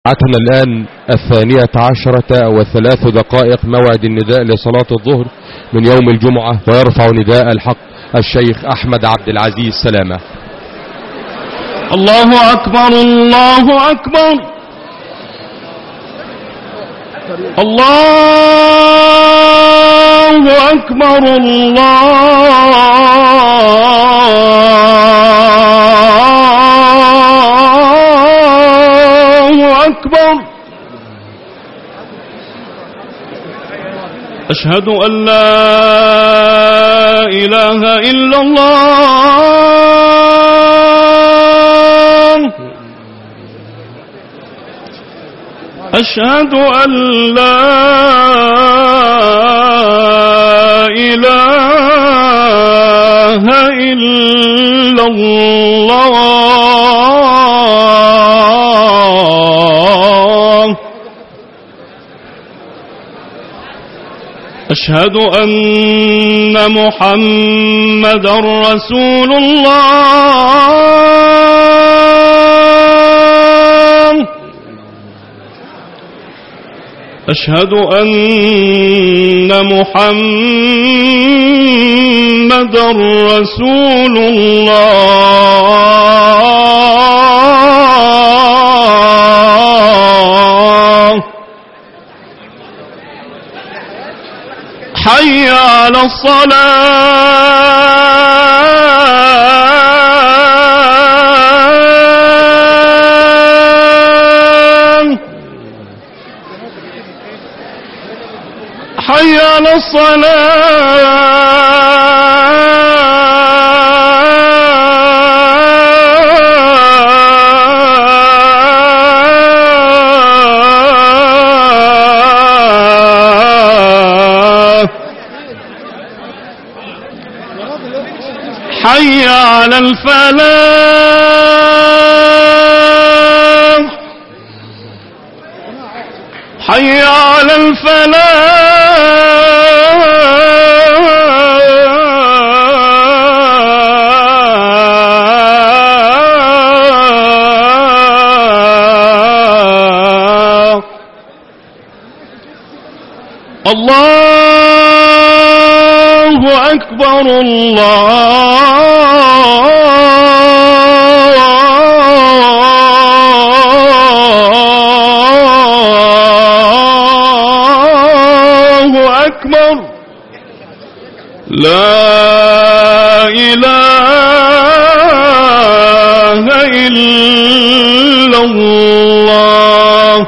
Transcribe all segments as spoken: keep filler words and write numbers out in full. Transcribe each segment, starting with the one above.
ساعتنا الآن الثانية عشرة وثلاث دقائق، موعد النداء لصلاة الظهر من يوم الجمعة، ويرفع نداء الحق الشيخ أحمد عبد العزيز سلامة. الله أكبر الله أكبر الله أكبر الله أكبر. أشهد أن لا إله إلا الله أشهد أن لا إله إلا الله أشهد أن محمدا رسول الله أشهد أن محمدا رسول الله حي على الصلاة حي على الصلاة حي على الفلاح حي على الفلاح. الله أكبر الله أكبر لا إله إلا الله.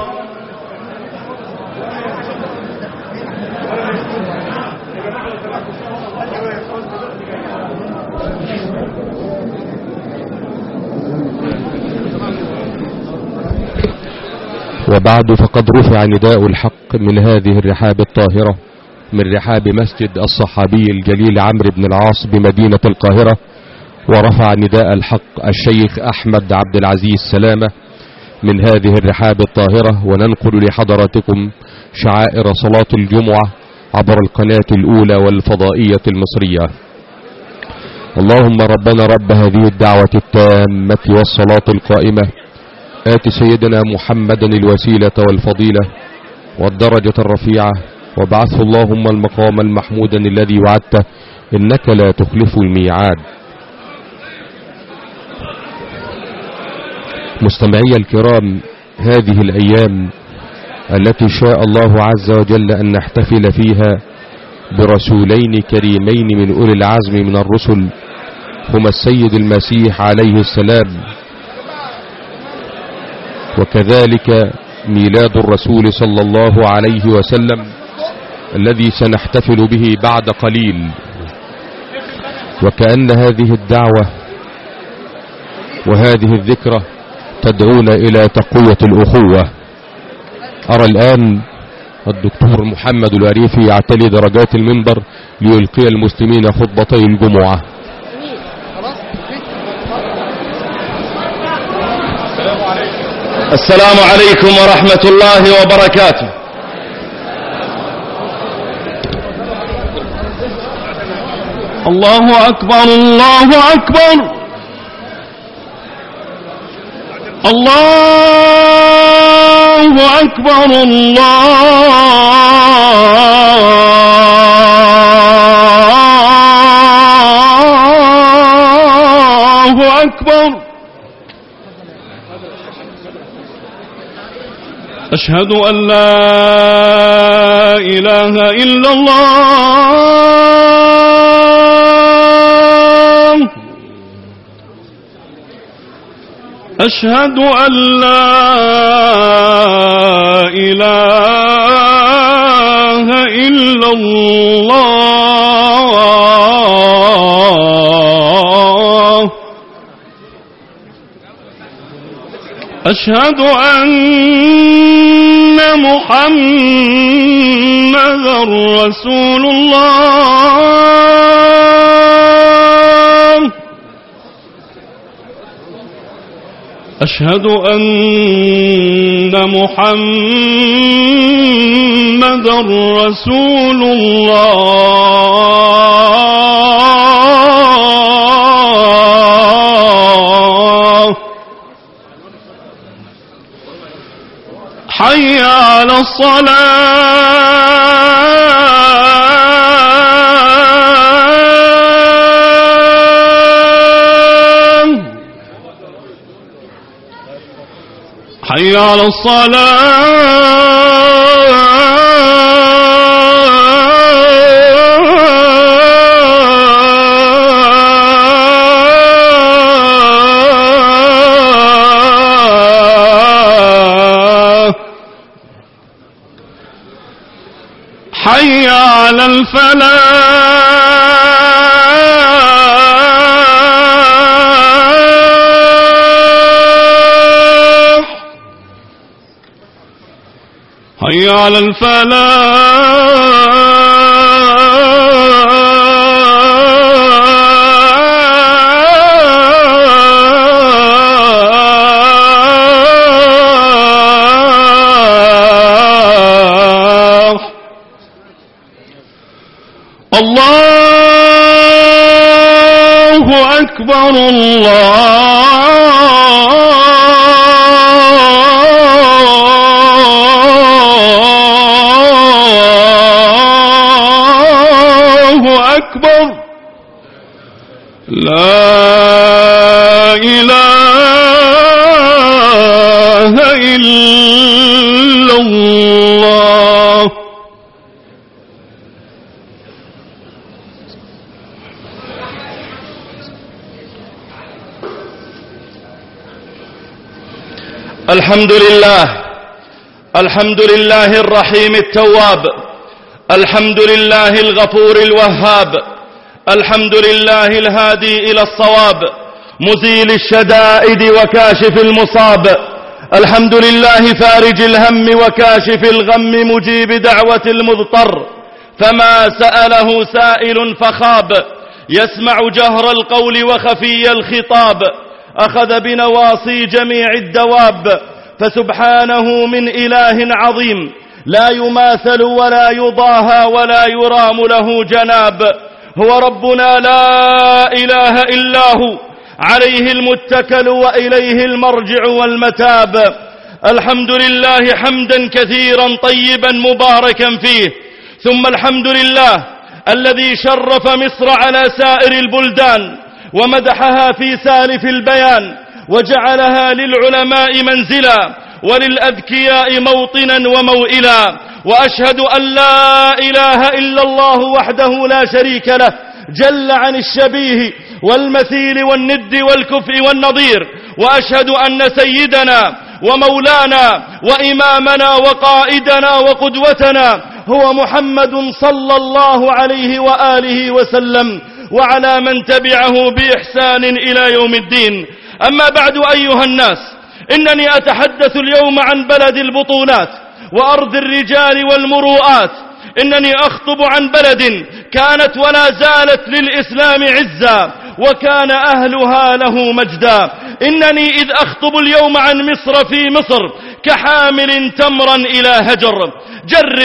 وبعد، فقد رفع نداء الحق من هذه الرحاب الطاهرة، من رحاب مسجد الصحابي الجليل عمرو بن العاص بمدينة القاهرة، ورفع نداء الحق الشيخ أحمد عبد العزيز سلامة من هذه الرحاب الطاهرة. وننقل لحضراتكم شعائر صلاة الجمعة عبر القناة الأولى والفضائية المصرية. اللهم ربنا رب هذه الدعوة التامة والصلاة القائمة، آت سيدنا محمدا الوسيلة والفضيلة والدرجة الرفيعة، وابعثه اللهم المقام المحمودا الذي وعدته، إنك لا تخلف الميعاد. مستمعي الكرام، هذه الأيام التي شاء الله عز وجل أن نحتفل فيها برسولين كريمين من أولي العزم من الرسل، هما السيد المسيح عليه السلام، وكذلك ميلاد الرسول صلى الله عليه وسلم الذي سنحتفل به بعد قليل. وكأن هذه الدعوة وهذه الذكرى تدعونا إلى تقوية الأخوة. أرى الآن الدكتور محمد العريفي يعتلي درجات المنبر ليلقي المسلمين خطبتي الجمعة. السلام عليكم ورحمة الله وبركاته. الله أكبر الله أكبر الله أكبر الله أكبر. أشهد أن لا إله إلا الله. أشهد أن لا إله إلا الله. أشهد أن محمدا رسول الله. أشهد أن محمدا رسول الله. حي على الصلاة. حي على الصلاة. حي على الفلاح. حي على الفلاح. الله أكبر الله أكبر. لا إله إلا الله. الحمد لله. الحمد لله الرحيم التواب. الحمد لله الغفور الوهاب. الحمد لله الهادي إلى الصواب مزيل الشدائد وكاشف المصاب. الحمد لله فارج الهم وكاشف الغم مجيب دعوة المضطر فما سأله سائل فخاب. يسمع جهر القول وخفي الخطاب. أخذ بنواصي جميع الدواب. فسبحانه من إله عظيم لا يماثل ولا يضاهى ولا يرام له جناب. هو ربنا لا إله إلا هو عليه المتكل وإليه المرجع والمتاب. الحمد لله حمدا كثيرا طيبا مباركا فيه. ثم الحمد لله الذي شرف مصر على سائر البلدان ومدحها في سالف البيان وجعلها للعلماء منزلا وللأذكياء موطنا وموئلا. وأشهد أن لا إله إلا الله وحده لا شريك له جل عن الشبيه والمثيل والند والكفء والنظير. وأشهد أن سيدنا ومولانا وإمامنا وقائدنا وقدوتنا هو محمد صلى الله عليه وآله وسلم وعلى من تبعه بإحسان إلى يوم الدين. أما بعد أيها الناس، إنني أتحدث اليوم عن بلد البطولات وأرض الرجال والمروءات. إنني أخطب عن بلد كانت ولا زالت للإسلام عزا وكان أهلها له مجدا. إنني إذ أخطب اليوم عن مصر في مصر كحامل تمرا إلى هجر. جرد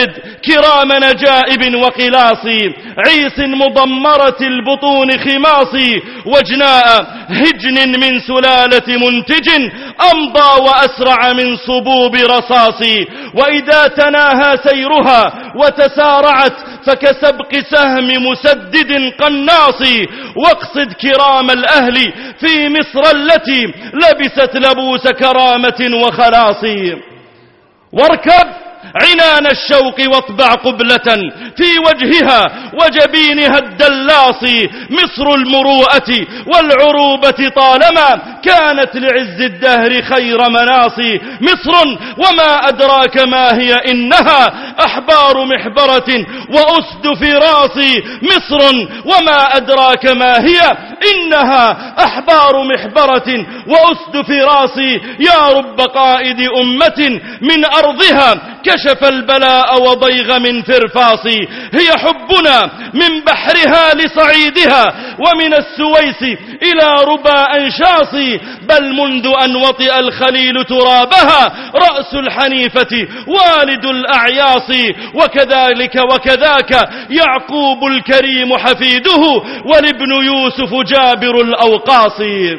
كرام نجائب وقلاص عيس مضمرة البطون خماص وجناء هجن من سلالة منتج أمضى وأسرع من صبوب رصاص وإذا تناهى سيرها وتسارعت فكسبق سهم مسدد قناص واقصد كرام الأهل في مصر التي لبست لبوس كرامة وخلاص واركب عنان الشوق واطبع قبلة في وجهها وجبينها الدلاص مصر المروءة والعروبة طالما كانت لعز الدهر خير مناص مصر وما أدراك ما هي إنها أحبار محبرة وأسد فراص مصر وما أدراك ما هي إنها أحبار محبرة وأسد فراص يا رب قائد أمة من أرضها كشف البلاء وضيغ من فرفاص هي حبنا من بحرها لصعيدها ومن السويس إلى ربا أنشاص بل منذ أن وطئ الخليل ترابها رأس الحنيفة والد الأعياص وكذلك وكذاك يعقوب الكريم حفيده والابن يوسف جابر الأوقاص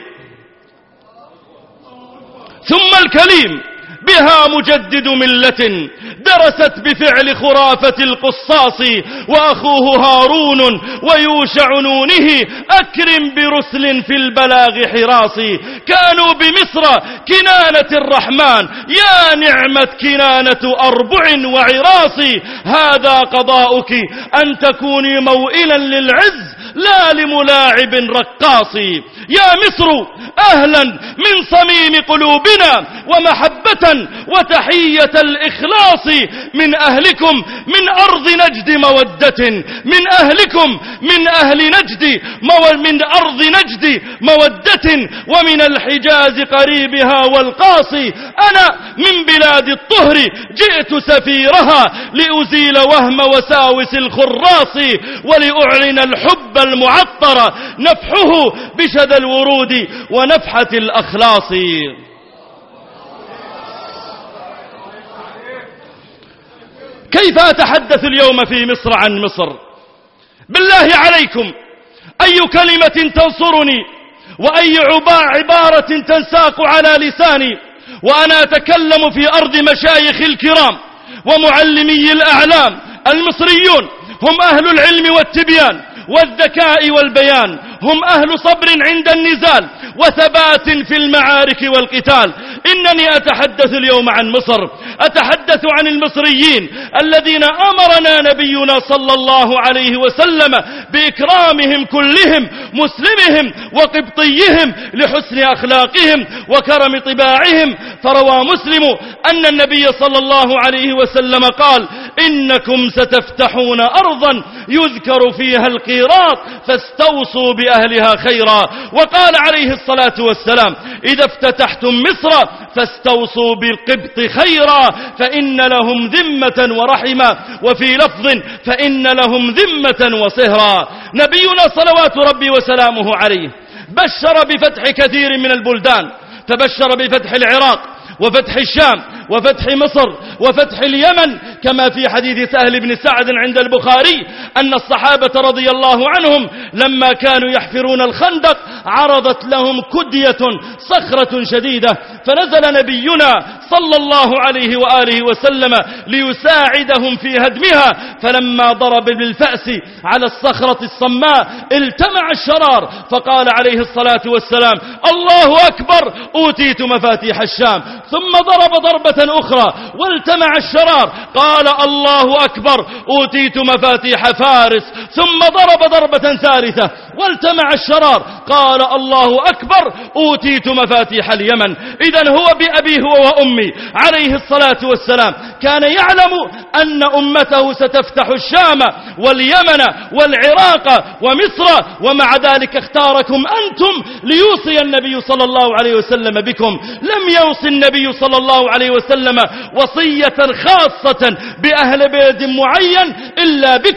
ثم الكليم بها مجدد ملة درست بفعل خرافة القصاص وأخوه هارون ويوشع نونه أكرم برسل في البلاغ حراص كانوا بمصر كنانة الرحمن يا نعمة كنانة أربع وعراص هذا قضاؤك أن تكوني موئلا للعز لا لملاعب رقاص يا مصر أهلا من صميم قلوبنا ومحبة وتحية الإخلاص من أهلكم من أرض نجد مودة من أهلكم من أهل نجد مو من أرض نجد مودة ومن الحجاز قريبها والقاصي أنا من بلاد الطهر جئت سفيرها لأزيل وهم وساوس الخراص ولأعلن الحب المعطر نفحه بشذا الورود ونفحة الأخلاص كيف أتحدث اليوم في مصر عن مصر بالله عليكم أي كلمة تنصرني وأي عبارة تنساق على لساني وأنا أتكلم في أرض مشايخ الكرام ومعلمي الأعلام المصريون هم أهل العلم والتبيان والذكاء والبيان هم أهل صبر عند النزال وثبات في المعارك والقتال إنني أتحدث اليوم عن مصر أتحدث عن المصريين الذين أمرنا نبينا صلى الله عليه وسلم بإكرامهم كلهم مسلمهم وقبطيهم لحسن أخلاقهم وكرم طباعهم فروى مسلم أن النبي صلى الله عليه وسلم قال إنكم ستفتحون أرضا يذكر فيها القيراط فاستوصوا بأهلها خيرا وقال عليه الصلاة والسلام إذا افتتحتم مصر فاستوصوا بالقبط خيرا فإن لهم ذمة ورحمة وفي لفظ فإن لهم ذمة وصهرا نبينا صلوات ربي وسلامه عليه بشر بفتح كثير من البلدان فبشر بفتح العراق وفتح الشام وفتح مصر وفتح اليمن كما في حديث سهل بن سعد عند البخاري أن الصحابة رضي الله عنهم لما كانوا يحفرون الخندق عرضت لهم كدية صخرة شديدة فنزل نبينا صلى الله عليه وآله وسلم ليساعدهم في هدمها فلما ضرب بالفأس على الصخرة الصماء التمع الشرار فقال عليه الصلاة والسلام الله أكبر أوتيت مفاتيح الشام ثم ضرب ضربة أخرى والتمع الشرار قال الله أكبر أوتيت مفاتيح فارس ثم ضرب ضربة ثالثة والتمع الشرار قال الله أكبر أوتيت مفاتيح اليمن إذن هو بأبيه وأمي عليه الصلاة والسلام كان يعلم أن أمته ستفتح الشام واليمن والعراق ومصر ومع ذلك اختاركم أنتم ليوصي النبي صلى الله عليه وسلم بكم لم يوصي النبي صلى الله عليه وسلم وصية خاصة بأهل بلد معين إلا بكم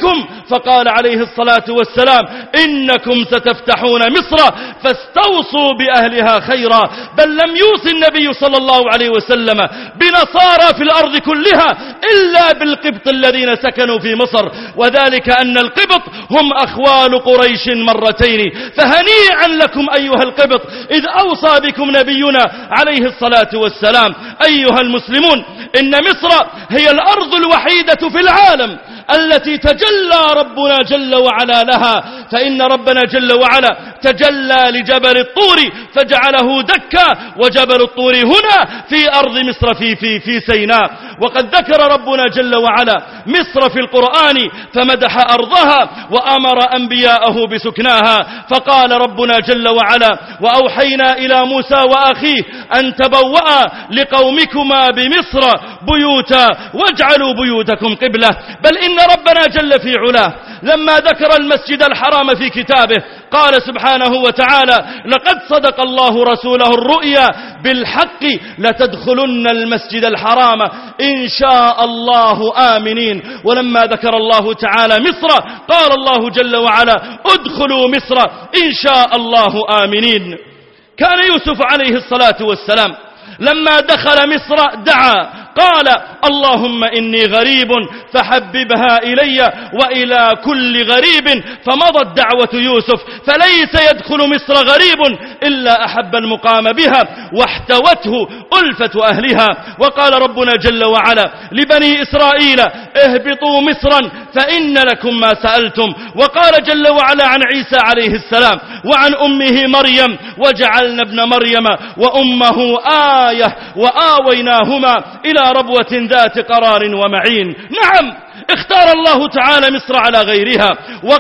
فقال عليه الصلاة والسلام إنكم ستفتحون مصر فاستوصوا بأهلها خيرا. بل لم يوصي النبي صلى الله عليه وسلم بنصارى في الأرض كلها إلا بالقبط الذين سكنوا في مصر، وذلك أن القبط هم أخوال قريش مرتين. فهنيئا لكم أيها القبط إذ أوصى بكم نبينا عليه الصلاة والسلام. أيها المسلمون، إن مصر هي الأرض الوحيدة في العالم التي تجلى ربنا جل وعلا لها، فإن ربنا جل وعلا تجلى لجبل الطور فجعله دكا، وجبل الطور هنا في أرض مصر في, في, في سيناء. وقد ذكر ربنا جل وعلا مصر في القرآن فمدح أرضها وأمر أنبياءه بسكناها، فقال ربنا جل وعلا وأوحينا إلى موسى وأخيه أن تبوأ لقومكما بمصر بيوتا واجعلوا بيوتكم قبلة. بل إن ربنا جل في علاه لما ذكر المسجد الحرام في كتابه قال سبحانه وتعالى لقد صدق الله رسوله الرؤيا بالحق لتدخلن المسجد الحرام إن شاء الله آمنين. ولما ذكر الله تعالى مصر قال الله جل وعلا ادخلوا مصر إن شاء الله آمنين. كان يوسف عليه الصلاة والسلام لما دخل مصر دعا قال اللهم إني غريب فحببها إلي وإلى كل غريب، فمضت دعوة يوسف فليس يدخل مصر غريب إلا أحب المقام بها واحتوته ألفة أهلها. وقال ربنا جل وعلا لبني إسرائيل اهبطوا مصرا فإن لكم ما سألتم. وقال جل وعلا عن عيسى عليه السلام وعن أمه مريم وجعلنا ابن مريم وأمه آية وآويناهما إلى ربوة ذات قرار ومعين. نعم، اختار الله تعالى مصر على غيرها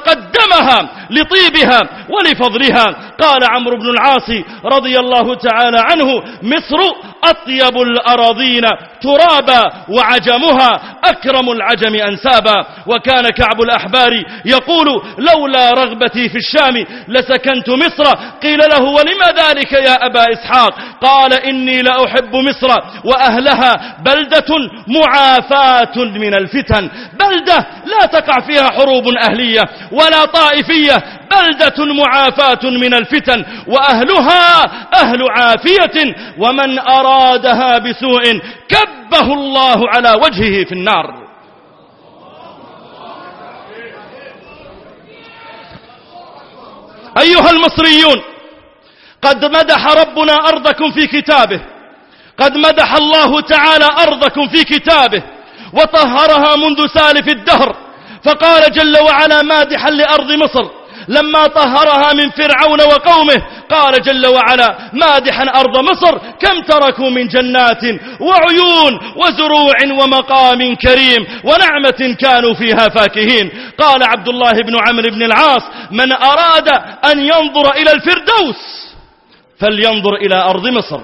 وقدمها لطيبها ولفضلها. قال عمرو بن العاص رضي الله تعالى عنه مصر أطيب الأراضين ترابا وعجمها أكرم العجم أنسابا. وكان كعب الأحبار يقول لولا رغبتي في الشام لسكنت مصر. قيل له ولم ذلك يا أبا إسحاق؟ قال إني لأحب مصر وأهلها بلدة معافاة من الفتن، بلدة لا تقع فيها حروب أهلية ولا طائفية، بلدة معافاة من الفتن وأهلها أهل عافية، ومن أرادها بسوء كبه الله على وجهه في النار. أيها المصريون، قد مدح ربنا أرضكم في كتابه، قد مدح الله تعالى أرضكم في كتابه وطهرها منذ سالف الدهر. فقال جل وعلا مادحا لأرض مصر لما طهرها من فرعون وقومه، قال جل وعلا مادحا أرض مصر كم تركوا من جنات وعيون وزروع ومقام كريم ونعمة كانوا فيها فاكهين. قال عبد الله بن عمرو بن العاص من أراد أن ينظر إلى الفردوس فلينظر إلى أرض مصر،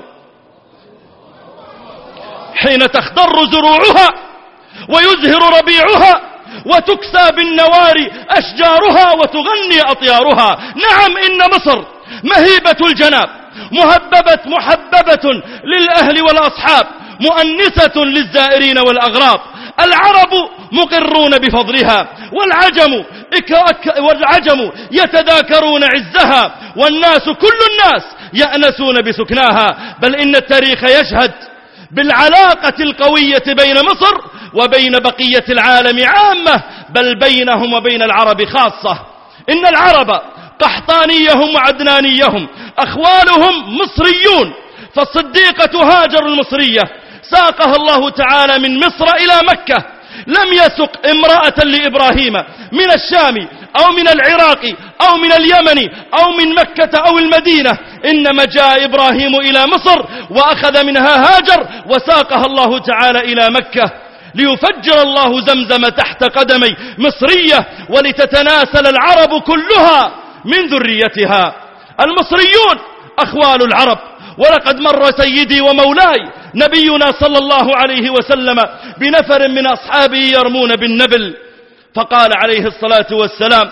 حين تخضر زروعها ويزهر ربيعها وتكسى بالنوار أشجارها وتغني أطيارها. نعم، إن مصر مهيبة الجناب، مهببة محببة للأهل والأصحاب، مؤنسة للزائرين والأغراب. العرب مقرون بفضلها والعجم, والعجم يتذاكرون عزها، والناس كل الناس يأنسون بسكناها. بل إن التاريخ يشهد بالعلاقة القوية بين مصر وبين بقية العالم عامة، بل بينهم وبين العرب خاصة. إن العرب قحطانيهم وعدنانيهم أخوالهم مصريون، فالصديقة هاجر المصرية ساقها الله تعالى من مصر إلى مكة. لم يسق امرأة لإبراهيم من الشام أو من العراق أو من اليمن أو من مكة أو المدينة، إنما جاء إبراهيم إلى مصر وأخذ منها هاجر وساقها الله تعالى إلى مكة ليفجر الله زمزم تحت قدمي مصرية ولتتناسل العرب كلها من ذريتها. المصريون أخوال العرب. ولقد مر سيدي ومولاي نبينا صلى الله عليه وسلم بنفر من أصحابه يرمون بالنبل، فقال عليه الصلاة والسلام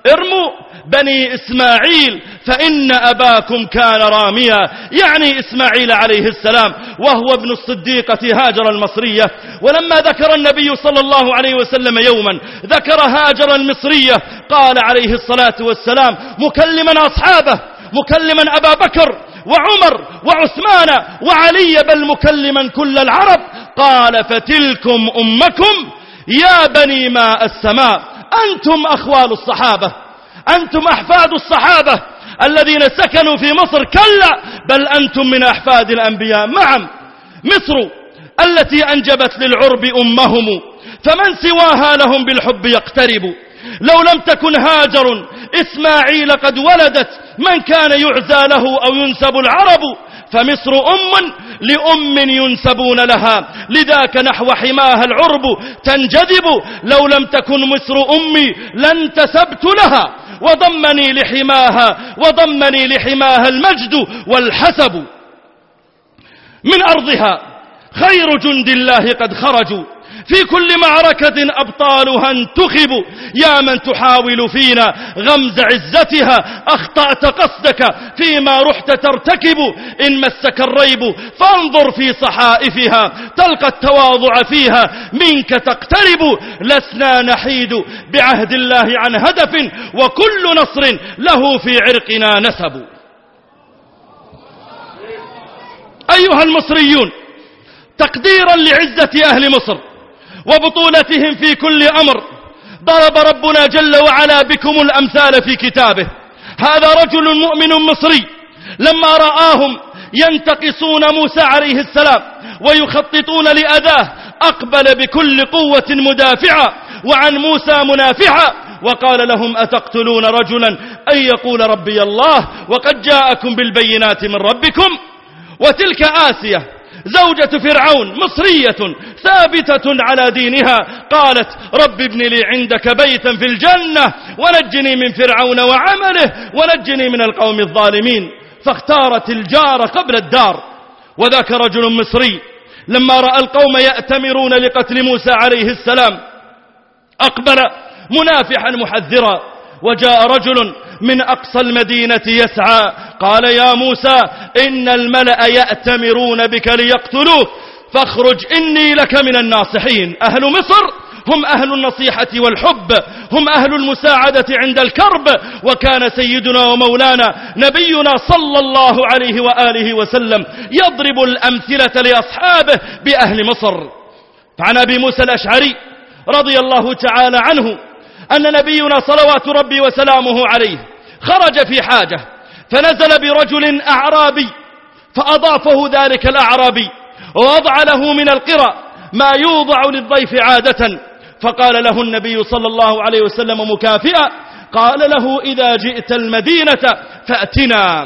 ارموا بني إسماعيل فإن أباكم كان راميا، يعني إسماعيل عليه السلام وهو ابن الصديقة هاجر المصرية. ولما ذكر النبي صلى الله عليه وسلم يوما ذكر هاجر المصرية قال عليه الصلاة والسلام مكلما أصحابه، مكلما أبا بكر وعمر وعثمان وعلي، بل مكلما كل العرب، قال فتلكم أمكم يا بني ماء السماء، أنتم أخوال الصحابة، أنتم أحفاد الصحابة الذين سكنوا في مصر، كلا بل أنتم من أحفاد الأنبياء معا. مصر التي أنجبت للعرب أمهم، فمن سواها لهم بالحب يقترب. لو لم تكن هاجر إسماعيل قد ولدت من كان يعزى له أو ينسب العرب، فمصر أم لأم ينسبون لها، لذاك نحو حماها العرب تنجذب. لو لم تكن مصر أمي لانتسبت لها، وضمني لحماها وضمني لحماها المجد والحسب. من أرضها خير جند الله قد خرجوا، في كل معركة أبطالها انتخبوا. يا من تحاول فينا غمز عزتها، أخطأت قصدك فيما رحت ترتكب. إن مسك الريب فانظر في صحائفها، تلقى التواضع فيها منك تقترب. لسنا نحيد بعهد الله عن هدف، وكل نصر له في عرقنا نسب. أيها المصريون، تقديرا لعزة أهل مصر وبطولتهم في كل أمر، ضرب ربنا جل وعلا بكم الأمثال في كتابه. هذا رجل مؤمن مصري لما رآهم ينتقصون موسى عليه السلام ويخططون لأذاه، أقبل بكل قوة مدافعا وعن موسى منافعا، وقال لهم أتقتلون رجلا أن يقول ربي الله وقد جاءكم بالبينات من ربكم. وتلك آسية زوجة فرعون مصرية ثابتة على دينها، قالت رب ابن لي عندك بيتا في الجنة ونجني من فرعون وعمله ونجني من القوم الظالمين. فاختارت الجار قبل الدار. وذاك رجل مصري لما رأى القوم يأتمرون لقتل موسى عليه السلام أقبل منافحا محذرا، وجاء رجل من أقصى المدينة يسعى قال يا موسى إن الملأ يأتمرون بك ليقتلوك فاخرج إني لك من الناصحين. أهل مصر هم أهل النصيحة والحب، هم أهل المساعدة عند الكرب. وكان سيدنا ومولانا نبينا صلى الله عليه وآله وسلم يضرب الأمثلة لأصحابه بأهل مصر. فعن أبي موسى الأشعري رضي الله تعالى عنه أن نبينا صلوات ربي وسلامه عليه خرج في حاجة، فنزل برجل أعرابي فأضافه ذلك الأعرابي ووضع له من القرى ما يوضع للضيف عادة. فقال له النبي صلى الله عليه وسلم مكافئا، قال له إذا جئت المدينة فأتنا.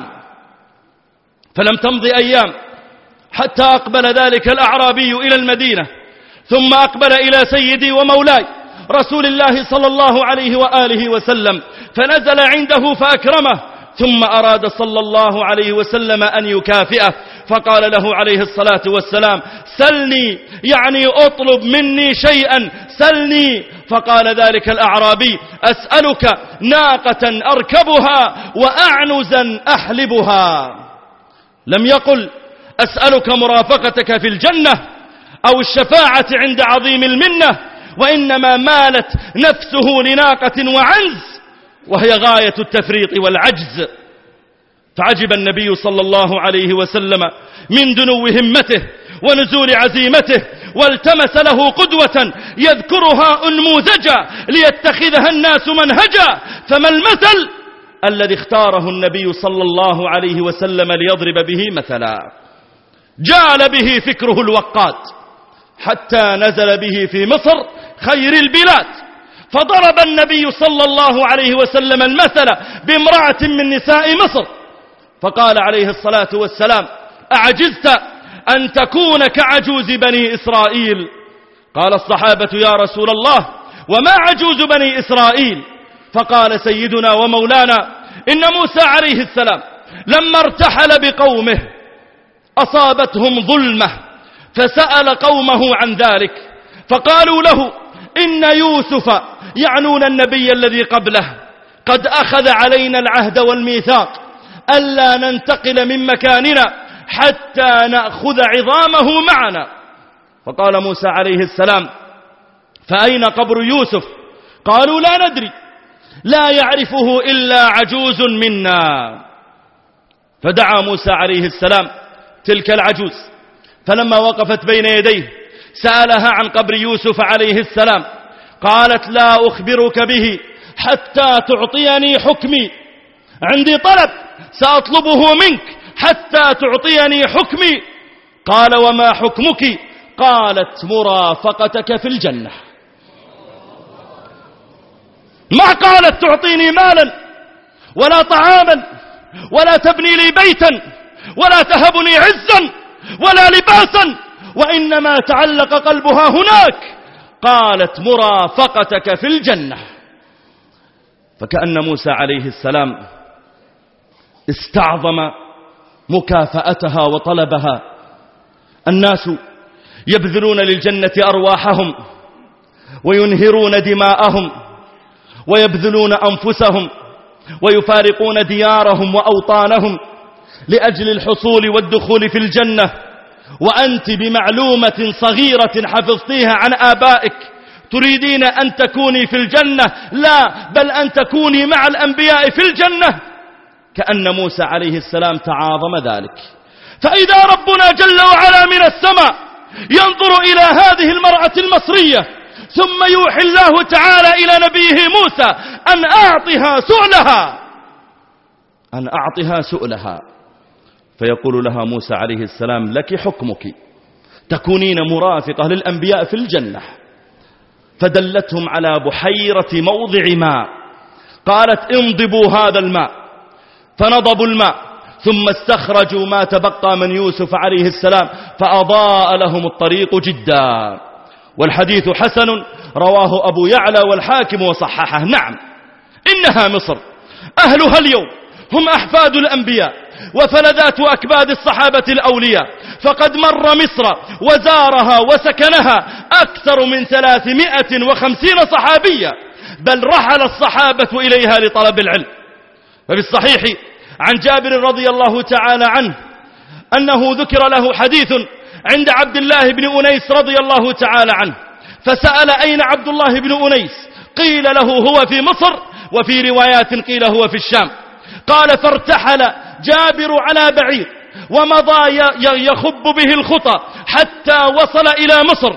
فلم تمض أيام حتى أقبل ذلك الأعرابي إلى المدينة، ثم أقبل إلى سيدي ومولاي رسول الله صلى الله عليه وآله وسلم، فنزل عنده فأكرمه، ثم أراد صلى الله عليه وسلم أن يكافئه، فقال له عليه الصلاة والسلام سلني، يعني أطلب مني شيئا، سلني. فقال ذلك الأعرابي أسألك ناقة أركبها وأعنزا أحلبها. لم يقل أسألك مرافقتك في الجنة أو الشفاعة عند عظيم المنة، وإنما مالت نفسه لناقة وعنز، وهي غاية التفريط والعجز. فعجب النبي صلى الله عليه وسلم من دنو همته ونزول عزيمته، والتمس له قدوة يذكرها أنموذجا ليتخذها الناس منهجا. فما المثل الذي اختاره النبي صلى الله عليه وسلم ليضرب به مثلا؟ جعل به فكره الوقاد حتى نزل به في مصر خير البلاد، فضرب النبي صلى الله عليه وسلم المثل بامرأة من نساء مصر، فقال عليه الصلاة والسلام أعجزت أن تكون كعجوز بني إسرائيل؟ قال الصحابة يا رسول الله وما عجوز بني إسرائيل؟ فقال سيدنا ومولانا إن موسى عليه السلام لما ارتحل بقومه أصابتهم ظلمة، فسأل قومه عن ذلك، فقالوا له إن يوسف، يعنون النبي الذي قبله، قد أخذ علينا العهد والميثاق ألا ننتقل من مكاننا حتى نأخذ عظامه معنا. فقال موسى عليه السلام: فأين قبر يوسف؟ قالوا: لا ندري، لا يعرفه إلا عجوز منا. فدعا موسى عليه السلام تلك العجوز، فلما وقفت بين يديه سألها عن قبر يوسف عليه السلام، قالت: لا أخبرك به حتى تعطيني حكمي، عندي طلب سأطلبه منك حتى تعطيني حكمي. قال: وما حكمك؟ قالت: مرافقتك في الجنة. ما قالت تعطيني مالا ولا طعاما ولا تبني لي بيتا ولا تهبني عزا ولا لباسا، وإنما تعلق قلبها هناك، قالت: مرافقتك في الجنة. فكأن موسى عليه السلام استعظم مكافأتها وطلبها. الناس يبذلون للجنة أرواحهم وينهرون دماءهم ويبذلون أنفسهم ويفارقون ديارهم وأوطانهم لأجل الحصول والدخول في الجنة، وأنت بمعلومة صغيرة حفظتيها عن آبائك تريدين أن تكوني في الجنة؟ لا، بل أن تكوني مع الأنبياء في الجنة. كأن موسى عليه السلام تعاظم ذلك. فإذا ربنا جل وعلا من السماء ينظر إلى هذه المرأة المصرية، ثم يوحي الله تعالى إلى نبيه موسى أن أعطها سؤلها أن أعطها سؤلها فيقول لها موسى عليه السلام: لك حكمك، تكونين مرافقة للأنبياء في الجنة. فدلتهم على بحيرة موضع ماء، قالت: انضبوا هذا الماء. فنضبوا الماء ثم استخرجوا ما تبقى من يوسف عليه السلام، فأضاء لهم الطريق جدا. والحديث حسن، رواه أبو يعلى والحاكم وصححه. نعم، إنها مصر، أهلها اليوم هم أحفاد الأنبياء وفلذات أكباد الصحابة الأولياء، فقد مر مصر وزارها وسكنها أكثر من ثلاثمائة وخمسين صحابيا، بل رحل الصحابة إليها لطلب العلم. ففي الصحيح عن جابر رضي الله تعالى عنه أنه ذكر له حديث عند عبد الله بن أنيس رضي الله تعالى عنه، فسأل: أين عبد الله بن أنيس؟ قيل له: هو في مصر، وفي روايات قيل هو في الشام. قال: فارتحل جابر على بعير ومضى يخب به الخطى حتى وصل إلى مصر،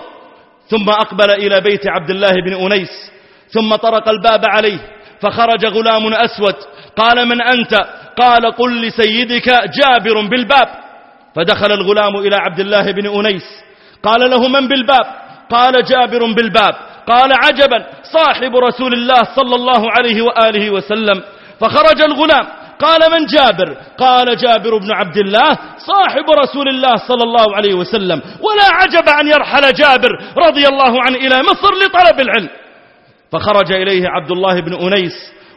ثم أقبل إلى بيت عبد الله بن أنيس، ثم طرق الباب عليه، فخرج غلام أسود. قال: من أنت؟ قال: قل لسيدك جابر بالباب. فدخل الغلام إلى عبد الله بن أنيس، قال له: من بالباب؟ قال: جابر بالباب. قال: عجبا، صاحب رسول الله صلى الله عليه وآله وسلم. فخرج الغلام، قال: من جابر؟ قال: جابر بن عبد الله صاحب رسول الله صلى الله عليه وسلم. ولا عجب أن يرحل جابر رضي الله عنه إلى مصر لطلب العلم. فخرج إليه عبد الله بن أنيس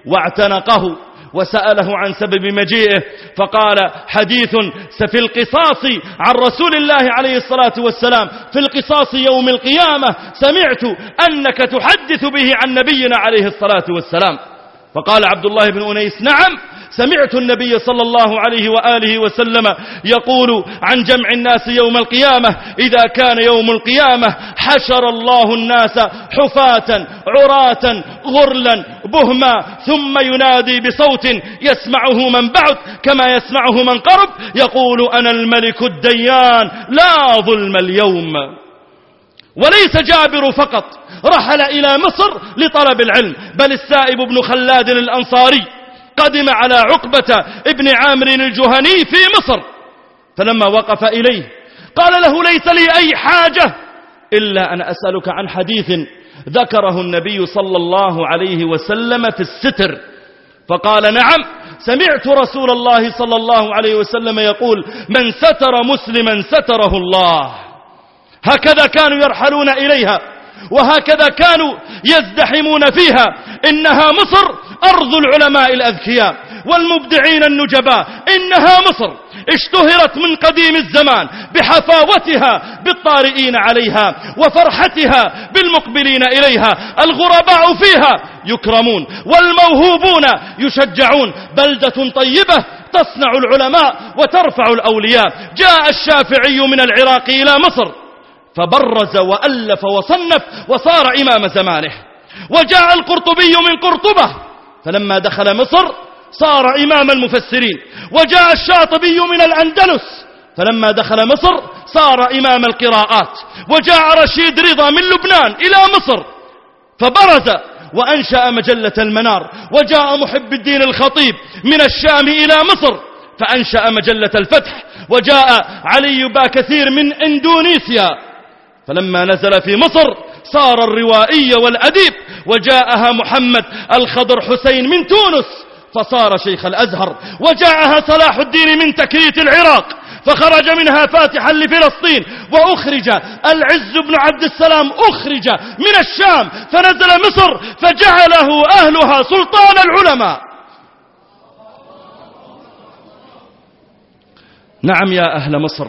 واعتنقه وسأله عن سبب مجيئه، فقال: حديث في القصاص عن رسول الله عليه الصلاة والسلام، في القصاص يوم القيامة، سمعت أنك تحدث به عن نبينا عليه الصلاة والسلام. فقال عبد الله بن أنيس: نعم، سمعت النبي صلى الله عليه وآله وسلم يقول عن جمع الناس يوم القيامة: إذا كان يوم القيامة حشر الله الناس حفاة عراة غرلا بهما، ثم ينادي بصوت يسمعه من بعد كما يسمعه من قرب، يقول: أنا الملك الديان لا ظلم اليوم. وليس جابر فقط رحل إلى مصر لطلب العلم، بل السائب بن خلاد الأنصاري قدم على عقبة ابن عامر الجهني في مصر، فلما وقف إليه قال له: ليس لي أي حاجة إلا أن أسألك عن حديث ذكره النبي صلى الله عليه وسلم في الستر. فقال: نعم، سمعت رسول الله صلى الله عليه وسلم يقول: من ستر مسلما ستره الله. هكذا كانوا يرحلون إليها، وهكذا كانوا يزدحمون فيها. إنها مصر أرض العلماء الأذكياء، والمبدعين النجباء. إنها مصر اشتهرت من قديم الزمان بحفاوتها بالطارئين عليها وفرحتها بالمقبلين إليها. الغرباء فيها يكرمون والموهوبون يشجعون. بلدة طيبة تصنع العلماء وترفع الأولياء. جاء الشافعي من العراق إلى مصر فبرز وألف وصنف وصار إمام زمانه. وجاء القرطبي من قرطبة فلما دخل مصر صار إمام المفسرين. وجاء الشاطبي من الأندلس فلما دخل مصر صار إمام القراءات. وجاء رشيد رضا من لبنان إلى مصر فبرز وأنشأ مجلة المنار. وجاء محب الدين الخطيب من الشام إلى مصر فأنشأ مجلة الفتح. وجاء علي باكثير من إندونيسيا فلما نزل في مصر صار الروائي والأديب. وجاءها محمد الخضر حسين من تونس فصار شيخ الأزهر. وجاءها صلاح الدين من تكريت العراق فخرج منها فاتحا لفلسطين. وأخرج العز بن عبد السلام أخرج من الشام فنزل مصر فجعله أهلها سلطان العلماء. نعم يا أهل مصر،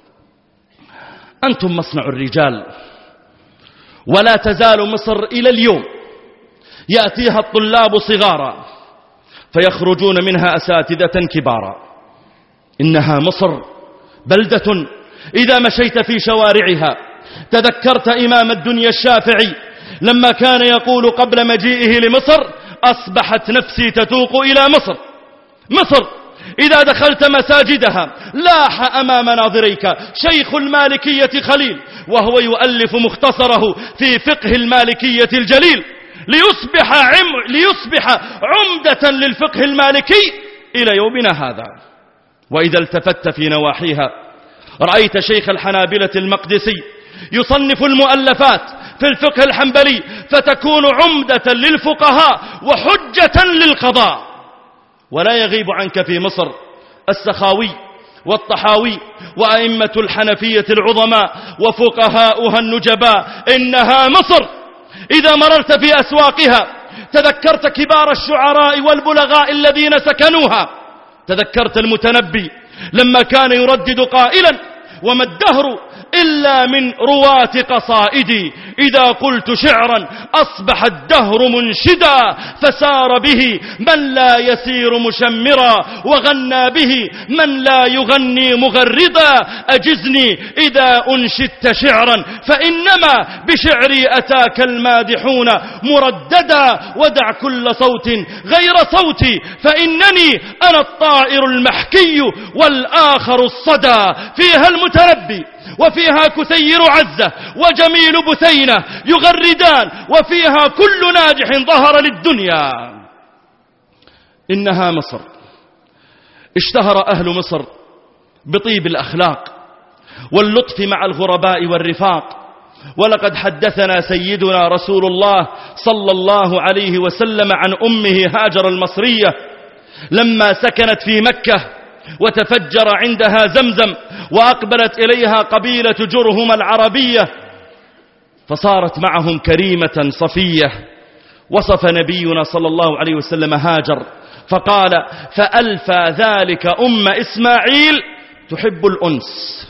أنتم مصنع الرجال، ولا تزال مصر إلى اليوم يأتيها الطلاب صغارا فيخرجون منها أساتذة كبارا. إنها مصر بلدة إذا مشيت في شوارعها تذكرت إمام الدنيا الشافعي لما كان يقول قبل مجيئه لمصر: أصبحت نفسي تتوق إلى مصر. مصر إذا دخلت مساجدها لاح أمام ناظريك شيخ المالكية خليل وهو يؤلف مختصره في فقه المالكية الجليل ليصبح, عم ليصبح عمدة للفقه المالكي إلى يومنا هذا. وإذا التفت في نواحيها رأيت شيخ الحنابلة المقدسي يصنف المؤلفات في الفقه الحنبلي فتكون عمدة للفقهاء وحجة للقضاء. ولا يغيب عنك في مصر السخاوي والطحاوي وأئمة الحنفية العظماء وفقهاؤها النجباء. إنها مصر إذا مررت في أسواقها تذكرت كبار الشعراء والبلغاء الذين سكنوها. تذكرت المتنبي لما كان يردد قائلا: وما الدهر إلا من رواة قصائدي، إذا قلت شعرا أصبح الدهر منشدا، فسار به من لا يسير مشمرا، وغنى به من لا يغني مغردا. أجزني إذا أنشدت شعرا فإنما بشعري أتاك المادحون مرددا، ودع كل صوت غير صوتي فإنني أنا الطائر المحكي والآخر الصدى. فيها المتنبي وفيها كثير عزة وجميل بثينة يغردان، وفيها كل ناجح ظهر للدنيا. إنها مصر اشتهر أهل مصر بطيب الأخلاق واللطف مع الغرباء والرفاق. ولقد حدثنا سيدنا رسول الله صلى الله عليه وسلم عن أمه هاجر المصرية لما سكنت في مكة وتفجر عندها زمزم وأقبلت إليها قبيلة جرهم العربية فصارت معهم كريمة صفية. وصف نبينا صلى الله عليه وسلم هاجر فقال: فألفى ذلك أم إسماعيل تحب الأنس،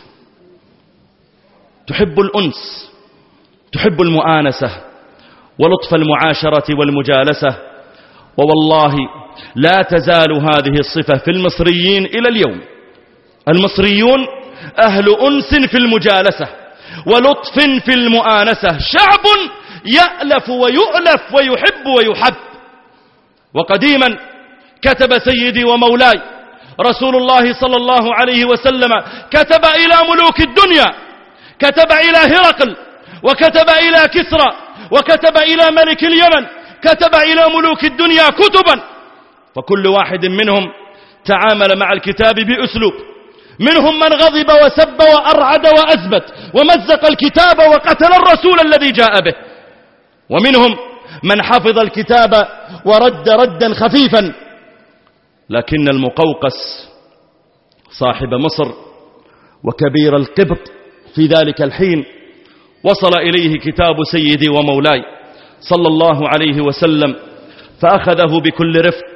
تحب الأنس، تحب المؤانسة ولطف المعاشرة والمجالسة. ووالله لا تزال هذه الصفة في المصريين إلى اليوم. المصريون أهل أنس في المجالسة ولطف في المؤانسة، شعب يألف ويؤلف ويحب ويحب. وقديما كتب سيدي ومولاي رسول الله صلى الله عليه وسلم، كتب إلى ملوك الدنيا، كتب إلى هرقل، وكتب إلى كسرى، وكتب إلى ملك اليمن، كتب إلى ملوك الدنيا كتبا، فكل واحد منهم تعامل مع الكتاب بأسلوب. منهم من غضب وسب وأرعد وأثبت ومزق الكتاب وقتل الرسول الذي جاء به، ومنهم من حفظ الكتاب ورد ردا خفيفا. لكن المقوقس صاحب مصر وكبير القبط في ذلك الحين وصل إليه كتاب سيدي ومولاي صلى الله عليه وسلم، فأخذه بكل رفق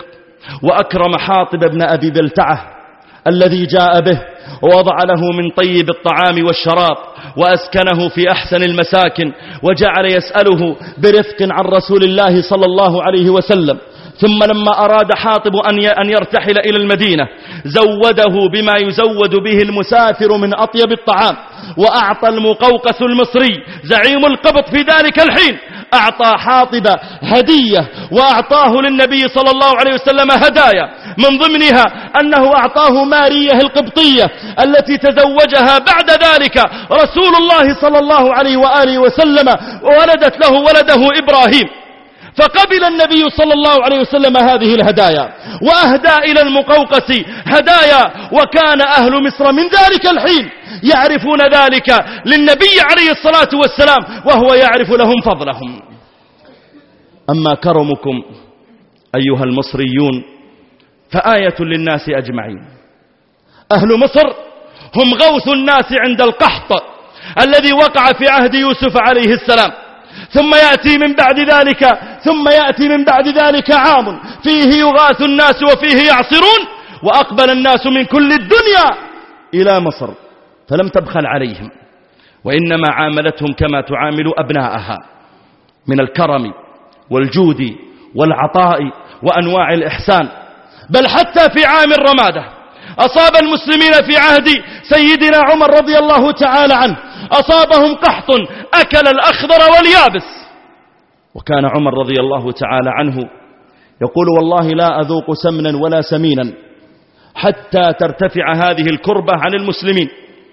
وأكرم حاطب بن أبي بلتعة الذي جاء به ووضع له من طيب الطعام والشراب وأسكنه في أحسن المساكن، وجعل يسأله برفق عن رسول الله صلى الله عليه وسلم. ثم لما أراد حاطب أن يرتحل إلى المدينة زوده بما يزود به المسافر من أطيب الطعام، وأعطى المقوقس المصري زعيم القبط في ذلك الحين أعطى حاطب هدية، وأعطاه للنبي صلى الله عليه وسلم هدايا، من ضمنها أنه أعطاه مارية القبطية التي تزوجها بعد ذلك رسول الله صلى الله عليه وآله وسلم، وولدت له ولده إبراهيم. فقبل النبي صلى الله عليه وسلم هذه الهدايا وأهدى إلى المقوقس هدايا، وكان أهل مصر من ذلك الحين يعرفون ذلك للنبي عليه الصلاة والسلام، وهو يعرف لهم فضلهم. أما كرمكم أيها المصريون فآية للناس أجمعين. أهل مصر هم غوث الناس عند القحط الذي وقع في عهد يوسف عليه السلام، ثم يأتي من بعد ذلك ثم يأتي من بعد ذلك عام فيه يغاث الناس وفيه يعصرون، وأقبل الناس من كل الدنيا إلى مصر فلم تبخل عليهم، وإنما عاملتهم كما تعامل أبناءها من الكرم والجود والعطاء وأنواع الإحسان. بل حتى في عام الرمادة أصاب المسلمين في عهد سيدنا عمر رضي الله تعالى عنه أصابهم قحط أكل الأخضر واليابس، وكان عمر رضي الله تعالى عنه يقول والله لا أذوق سمنا ولا سمينا حتى ترتفع هذه الكربة عن المسلمين.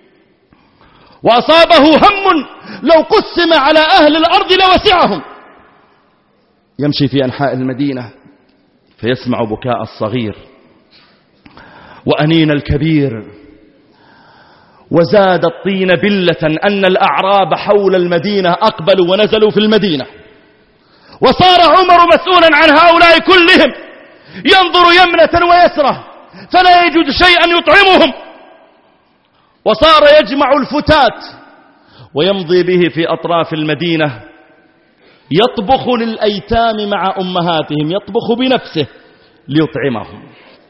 وأصابه هم لو قسم على أهل الأرض لوسعهم. يمشي في أنحاء المدينة فيسمع بكاء الصغير وأنين الكبير، وزاد الطين بلة أن الأعراب حول المدينة أقبلوا ونزلوا في المدينة، وصار عمر مسؤولا عن هؤلاء كلهم، ينظر يمنة ويسرة فلا يجد شيئا يطعمهم، وصار يجمع الفتات ويمضي به في أطراف المدينة يطبخ للأيتام مع أمهاتهم، يطبخ بنفسه ليطعمهم.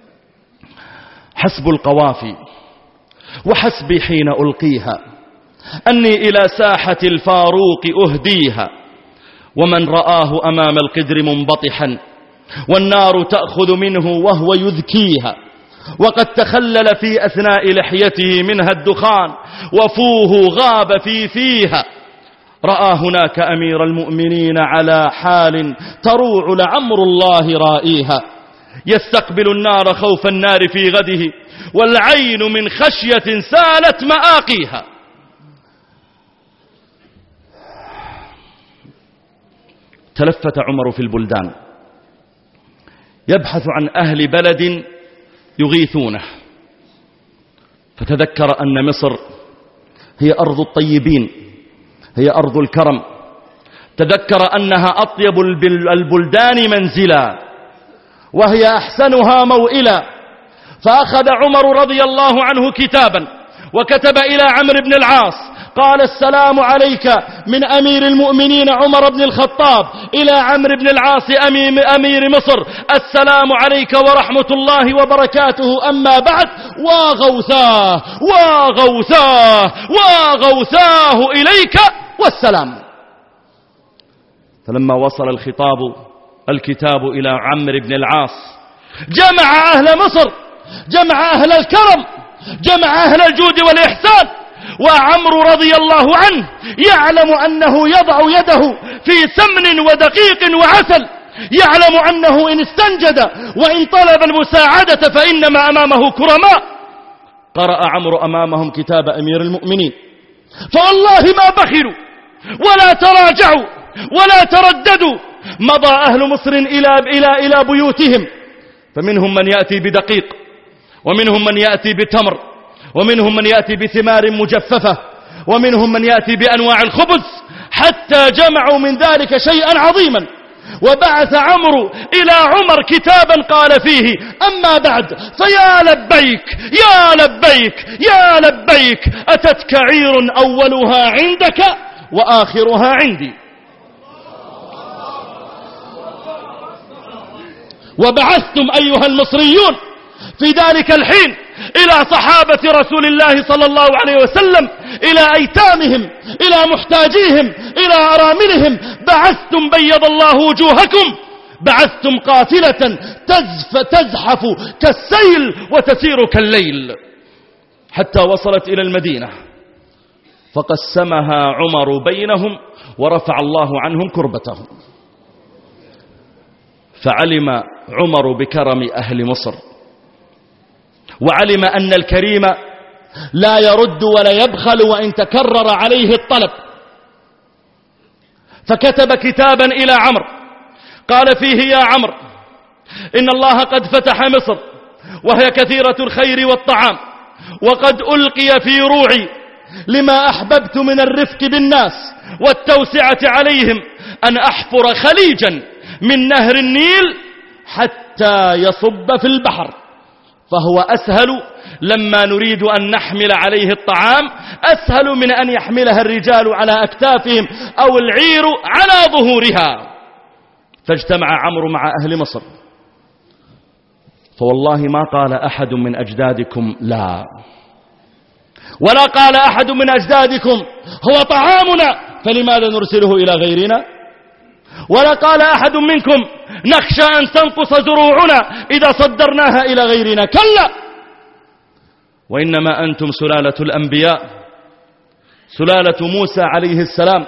حسب القوافي وحسبي حين ألقيها أني إلى ساحة الفاروق أهديها، ومن رآه أمام القدر منبطحا والنار تأخذ منه وهو يذكيها، وقد تخلل في أثناء لحيته منها الدخان وفوه غاب في فيها. رأى هناك أمير المؤمنين على حال تروع لعمر الله رائيها، يستقبل النار خوف النار في غده والعين من خشية سالت مآقيها. تلفت عمر في البلدان يبحث عن أهل بلد يغيثونه، فتذكر أن مصر هي أرض الطيبين، هي أرض الكرم، تذكر أنها أطيب البلدان منزلا وهي أحسنها موئلا، فأخذ عمر رضي الله عنه كتابا وكتب إلى عمرو بن العاص قال السلام عليك من أمير المؤمنين عمر بن الخطاب إلى عمرو بن العاص أمير مصر، السلام عليك ورحمة الله وبركاته، أما بعد وغوثاه وغوثاه وغوثاه إليك والسلام. فلما وصل الخطاب الكتاب إلى عمرو بن العاص جمع أهل مصر، جمع أهل الكرم، جمع أهل الجود والإحسان. وعمرو رضي الله عنه يعلم أنه يضع يده في سمن ودقيق وعسل، يعلم أنه إن استنجد وإن طلب المساعدة فإنما أمامه كرماء. قرأ عمرو أمامهم كتاب أمير المؤمنين، فوالله ما بخلوا ولا تراجعوا ولا ترددوا، مضى أهل مصر إلى, إلى, إلى بيوتهم، فمنهم من يأتي بدقيق، ومنهم من يأتي بتمر، ومنهم من يأتي بثمار مجففة، ومنهم من يأتي بأنواع الخبز، حتى جمعوا من ذلك شيئا عظيما. وبعث عمرو إلى عمر كتابا قال فيه أما بعد فيا لبيك يا لبيك يا لبيك، أتتك عير أولها عندك وآخرها عندي، وبعثتم أيها المصريون في ذلك الحين إلى صحابة رسول الله صلى الله عليه وسلم، إلى أيتامهم، إلى محتاجيهم، إلى أراملهم، بعثتم بيض الله وجوهكم، بعثتم قافلة تزف تزحف كالسيل وتسير كالليل حتى وصلت إلى المدينة، فقسمها عمر بينهم ورفع الله عنهم كربتهم. فعلم عمر بكرم أهل مصر، وعلم أن الكريم لا يرد ولا يبخل وإن تكرر عليه الطلب، فكتب كتابا إلى عمرو قال فيه: يا عمرو، إن الله قد فتح مصر وهي كثيرة الخير والطعام، وقد ألقي في روعي لما أحببت من الرفق بالناس والتوسعة عليهم أن أحفر خليجا من نهر النيل حتى يصب في البحر، فهو أسهل لما نريد أن نحمل عليه الطعام، أسهل من أن يحملها الرجال على أكتافهم أو العير على ظهورها. فاجتمع عمرو مع أهل مصر، فوالله ما قال أحد من أجدادكم لا، ولا قال أحد من أجدادكم هو طعامنا فلماذا نرسله إلى غيرنا، ولا قال أحد منكم نخشى أن تنقص زروعنا إذا صدرناها إلى غيرنا، كلا، وإنما أنتم سلالة الأنبياء، سلالة موسى عليه السلام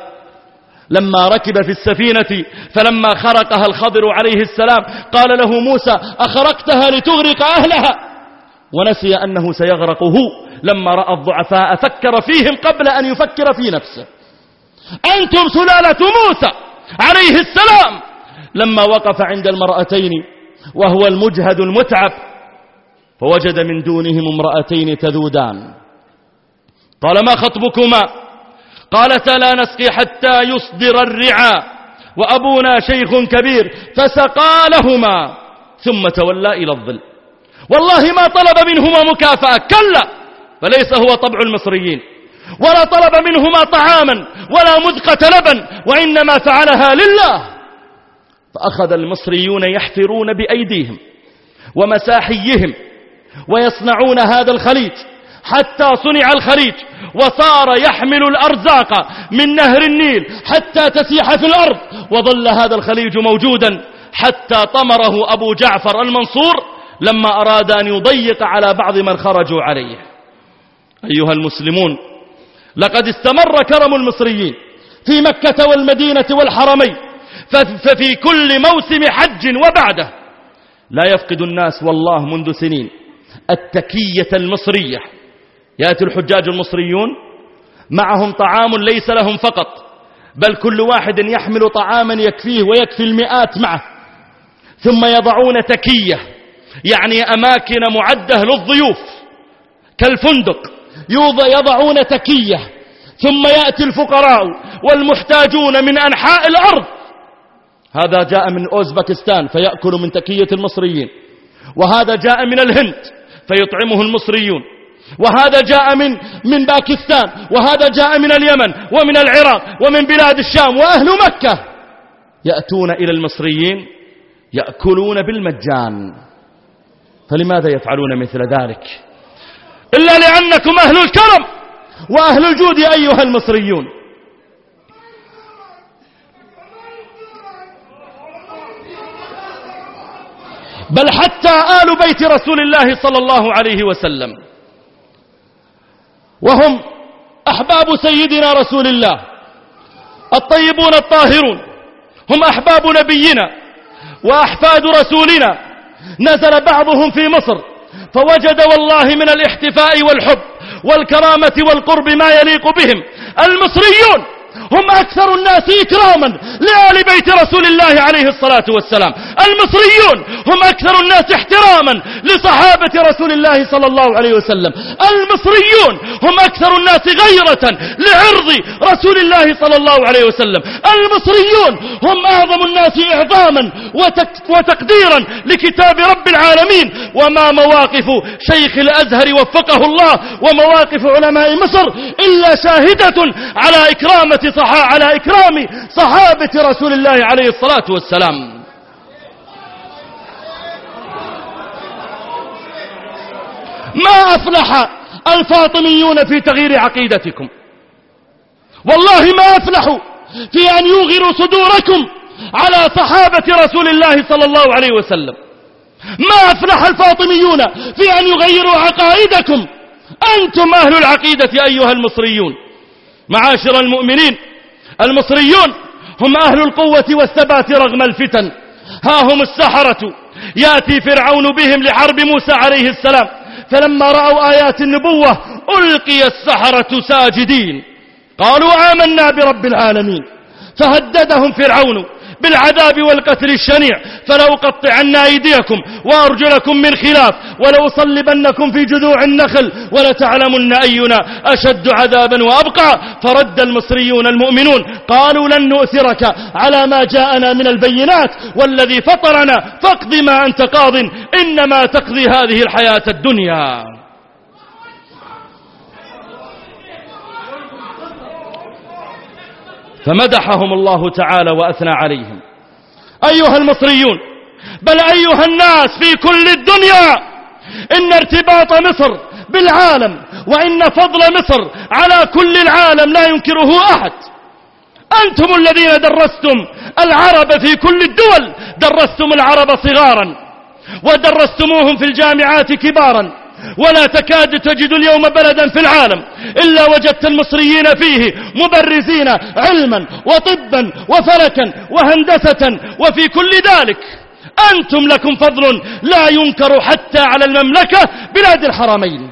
لما ركب في السفينة فلما خرقها الخضر عليه السلام قال له موسى: أخرقتها لتغرق أهلها، ونسي أنه سيغرق هو لما رأى الضعفاء فكر فيهم قبل أن يفكر في نفسه. أنتم سلالة موسى عليه السلام لما وقف عند المرأتين وهو المجهد المتعب فوجد من دونهم امرأتين تذودان، قال: ما خطبكما؟ قالتا: لا نسقي حتى يصدر الرعاء وأبونا شيخ كبير، فسقى لهما ثم تولى إلى الظل. والله ما طلب منهما مكافأة، كلا، فليس هو طبع المصريين، ولا طلب منهما طعاما ولا مذقة لبن، وإنما فعلها لله. فأخذ المصريون يحفرون بأيديهم ومساحيهم ويصنعون هذا الخليج حتى صنع الخليج وصار يحمل الأرزاق من نهر النيل حتى تسيح في الأرض، وظل هذا الخليج موجودا حتى طمره أبو جعفر المنصور لما أراد أن يضيق على بعض من خرجوا عليه. أيها المسلمون، لقد استمر كرم المصريين في مكة والمدينة والحرمين، ففي كل موسم حج وبعده لا يفقد الناس والله منذ سنين التكية المصرية. يأتي الحجاج المصريون معهم طعام ليس لهم فقط، بل كل واحد يحمل طعاما يكفيه ويكفي المئات معه، ثم يضعون تكية، يعني أماكن معدة للضيوف كالفندق، يضعون تكية، ثم يأتي الفقراء والمحتاجون من أنحاء الأرض. هذا جاء من أوزبكستان فيأكل من تكية المصريين، وهذا جاء من الهند فيطعمه المصريون، وهذا جاء من من باكستان، وهذا جاء من اليمن ومن العراق ومن بلاد الشام، وأهل مكة يأتون إلى المصريين يأكلون بالمجان. فلماذا يفعلون مثل ذلك؟ إلا لأنكم أهل الكرم وأهل الجود أيها المصريون. بل حتى آل بيت رسول الله صلى الله عليه وسلم وهم أحباب سيدنا رسول الله الطيبون الطاهرون، هم أحباب نبينا وأحفاد رسولنا، نزل بعضهم في مصر فوجد والله من الاحتفاء والحب والكرامة والقرب ما يليق بهم. المصريون هم أكثر الناس إكراما لآل بيت رسول الله عليه الصلاة والسلام، المصريون هم أكثر الناس احتراما لصحابة رسول الله صلى الله عليه وسلم، المصريون هم أكثر الناس غيرة لعرض رسول الله صلى الله عليه وسلم، المصريون هم أعظم الناس إعظاما وتقديرا لكتاب رب العالمين. وما مواقف شيخ الأزهر وفقه الله ومواقف علماء مصر إلا شاهدة على إكرامة صحا على إكرام صحابة رسول الله عليه الصلاة والسلام. ما أفلح الفاطميون في تغيير عقيدتكم، والله ما أفلحوا في أن يوغروا صدوركم على صحابة رسول الله صلى الله عليه وسلم. ما أفلح الفاطميون في أن يغيروا عقائدكم. أنتم أهل العقيدة أيها المصريون. معاشر المؤمنين، المصريون هم أهل القوة والثبات رغم الفتن. ها هم السحرة، يأتي فرعون بهم لحرب موسى عليه السلام، فلما رأوا آيات النبوة ألقي السحرة ساجدين، قالوا آمنا برب العالمين. فهددهم فرعون بالعذاب والقتل الشنيع، فلأقطعن أيديكم وأرجلكم من خلاف ولأصلبنكم في جذوع النخل ولتعلمن أينا أشد عذابا وأبقى. فرد المصريون المؤمنون قالوا لن نؤثرك على ما جاءنا من البينات، والذي فطرنا فاقض ما أنت قاض، إنما تقضي هذه الحياة الدنيا. فمدحهم الله تعالى وأثنى عليهم. أيها المصريون، بل أيها الناس في كل الدنيا، إن ارتباط مصر بالعالم وإن فضل مصر على كل العالم لا ينكره أحد. أنتم الذين درستم العرب في كل الدول، درستم العرب صغارا ودرستموهم في الجامعات كبارا، ولا تكاد تجد اليوم بلدا في العالم إلا وجدت المصريين فيه مبرزين علما وطبا وفلكا وهندسة وفي كل ذلك. أنتم لكم فضل لا ينكر حتى على المملكة بلاد الحرمين.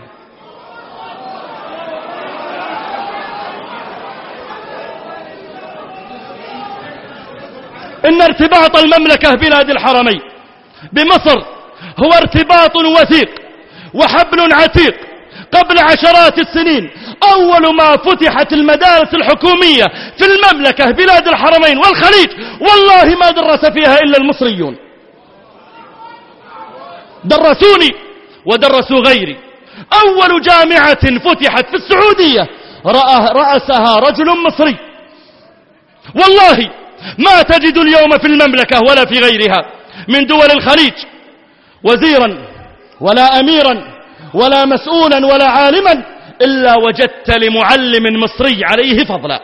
إن ارتباط المملكة بلاد الحرمين بمصر هو ارتباط وثيق وحبل عتيق. قبل عشرات السنين أول ما فتحت المدارس الحكومية في المملكة بلاد الحرمين والخليج، والله ما درس فيها إلا المصريون. درسوني ودرسوا غيري. أول جامعة فتحت في السعودية رأسها رجل مصري. والله ما تجد اليوم في المملكة ولا في غيرها من دول الخليج وزيرا ولا أميرا ولا مسؤولا ولا عالما إلا وجدت لمعلم مصري عليه فضلا.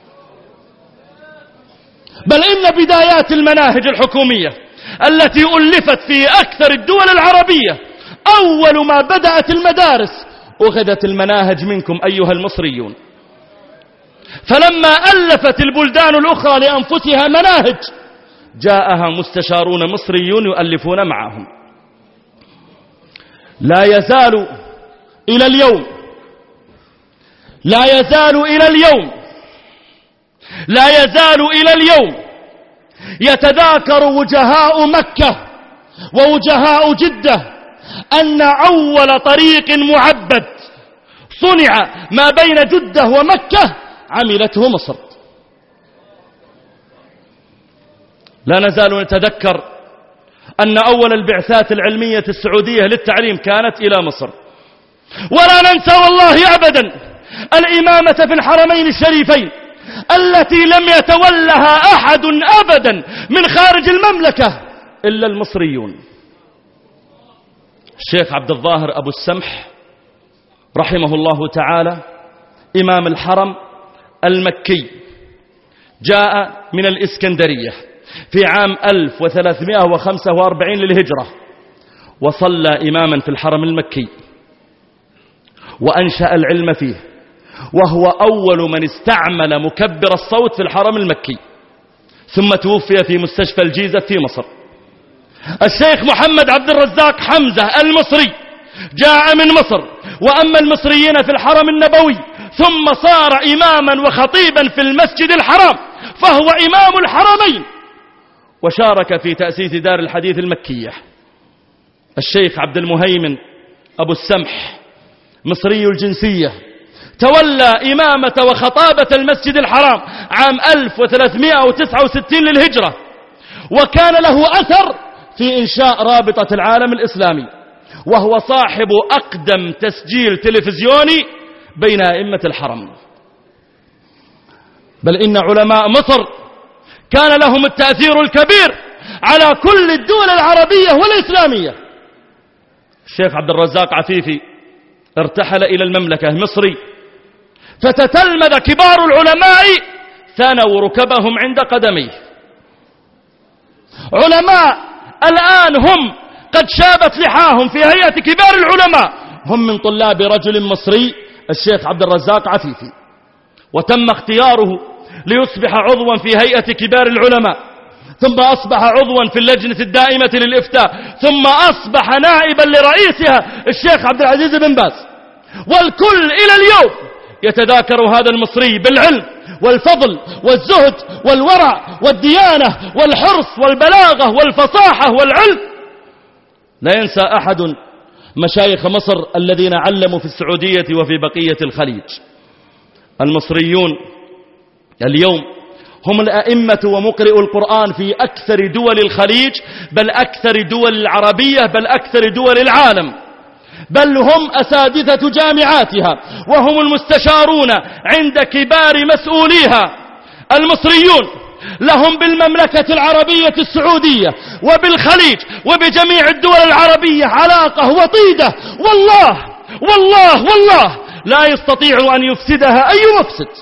بل إن بدايات المناهج الحكومية التي ألفت في أكثر الدول العربية، أول ما بدأت المدارس أخذت المناهج منكم أيها المصريون. فلما ألفت البلدان الأخرى لأنفسها مناهج جاءها مستشارون مصريون يؤلفون معهم. لا يزال إلى اليوم لا يزال إلى اليوم لا يزال إلى اليوم يتذاكر وجهاء مكة ووجهاء جدة أن أول طريق معبد صنع ما بين جدة ومكة عملته مصر. لا نزال نتذكر أن أول البعثات العلمية السعودية للتعليم كانت إلى مصر. ولا ننسى والله أبدا الإمامة في الحرمين الشريفين التي لم يتولها أحد أبدا من خارج المملكة إلا المصريون. الشيخ عبد الظاهر أبو السمح رحمه الله تعالى إمام الحرم المكي جاء من الإسكندرية في عام ألف وثلاثمائة وخمسة وأربعين للهجرة، وصلى إماما في الحرم المكي وأنشأ العلم فيه، وهو أول من استعمل مكبر الصوت في الحرم المكي، ثم توفي في مستشفى الجيزة في مصر. الشيخ محمد عبد الرزاق حمزة المصري جاء من مصر وأما المصريين في الحرم النبوي، ثم صار إماما وخطيبا في المسجد الحرام، فهو إمام الحرمين، وشارك في تأسيس دار الحديث المكية. الشيخ عبد المهيمن أبو السمح مصري الجنسية تولى إمامة وخطابة المسجد الحرام عام ألف وثلاثمائة وتسعة وستين للهجرة، وكان له أثر في إنشاء رابطة العالم الإسلامي، وهو صاحب أقدم تسجيل تلفزيوني بين أئمة الحرم. بل إن علماء مصر كان لهم التأثير الكبير على كل الدول العربية والإسلامية. الشيخ عبد الرزاق عفيفي ارتحل إلى المملكة مصري، فتتلمذ كبار العلماء ثنوا ركبهم عند قدميه. علماء الآن هم قد شابت لحاهم في هيئة كبار العلماء، هم من طلاب رجل مصري الشيخ عبد الرزاق عفيفي، وتم اختياره ليصبح عضوا في هيئة كبار العلماء، ثم أصبح عضوا في اللجنة الدائمة للإفتاء، ثم أصبح نائبا لرئيسها الشيخ عبد العزيز بن باز. والكل إلى اليوم يتذاكر هذا المصري بالعلم والفضل والزهد والورع والديانة والحرص والبلاغة والفصاحة والعلم. لا ينسى أحد مشايخ مصر الذين علموا في السعودية وفي بقية الخليج. المصريون اليوم هم الأئمة ومقرئ القرآن في أكثر دول الخليج، بل أكثر دول العربية، بل أكثر دول العالم، بل هم أساتذة جامعاتها، وهم المستشارون عند كبار مسؤوليها. المصريون لهم بالمملكة العربية السعودية وبالخليج وبجميع الدول العربية علاقة وطيدة، والله والله والله لا يستطيع أن يفسدها أي مفسد.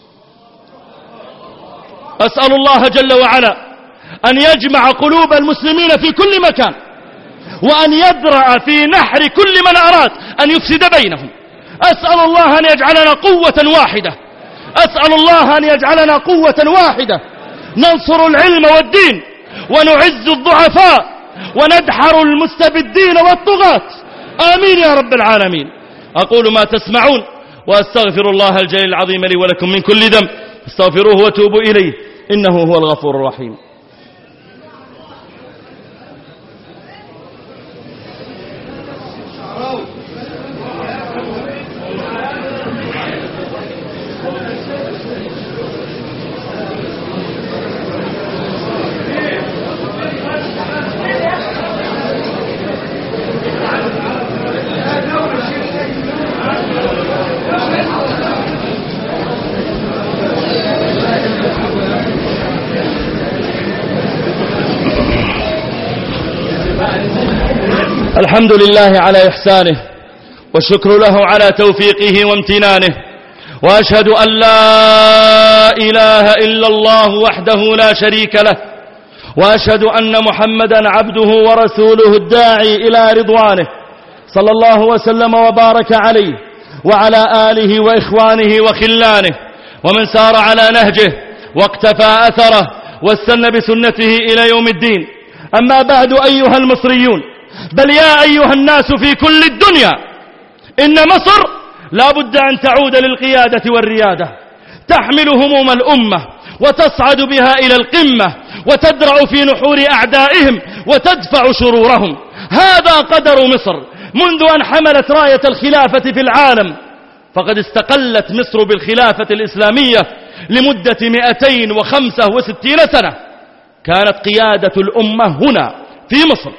أسأل الله جل وعلا أن يجمع قلوب المسلمين في كل مكان، وأن يدرأ في نحر كل من أراد أن يفسد بينهم. أسأل الله أن يجعلنا قوة واحدة، أسأل الله أن يجعلنا قوة واحدة ننصر العلم والدين، ونعز الضعفاء، وندحر المستبدين والطغاة. آمين يا رب العالمين. أقول ما تسمعون، وأستغفر الله الجليل العظيم لي ولكم من كل ذنب، استغفروه وتوبوا إليه إنه هو الغفور الرحيم. الحمد لله على إحسانه، والشكر له على توفيقه وامتنانه، وأشهد أن لا إله إلا الله وحده لا شريك له، وأشهد أن محمدا عبده ورسوله الداعي إلى رضوانه، صلى الله وسلم وبارك عليه وعلى آله وإخوانه وخلانه، ومن سار على نهجه واقتفى أثره واستنى بسنته إلى يوم الدين. أما بعد أيها المصريون، بل يا أيها الناس في كل الدنيا، إن مصر لا بد أن تعود للقيادة والريادة، تحمل هموم الأمة وتصعد بها إلى القمة، وتدرع في نحور أعدائهم وتدفع شرورهم. هذا قدر مصر منذ أن حملت راية الخلافة في العالم، فقد استقلت مصر بالخلافة الإسلامية لمدة مئتين وخمسة وستين سنة. كانت قيادة الأمة هنا في مصر.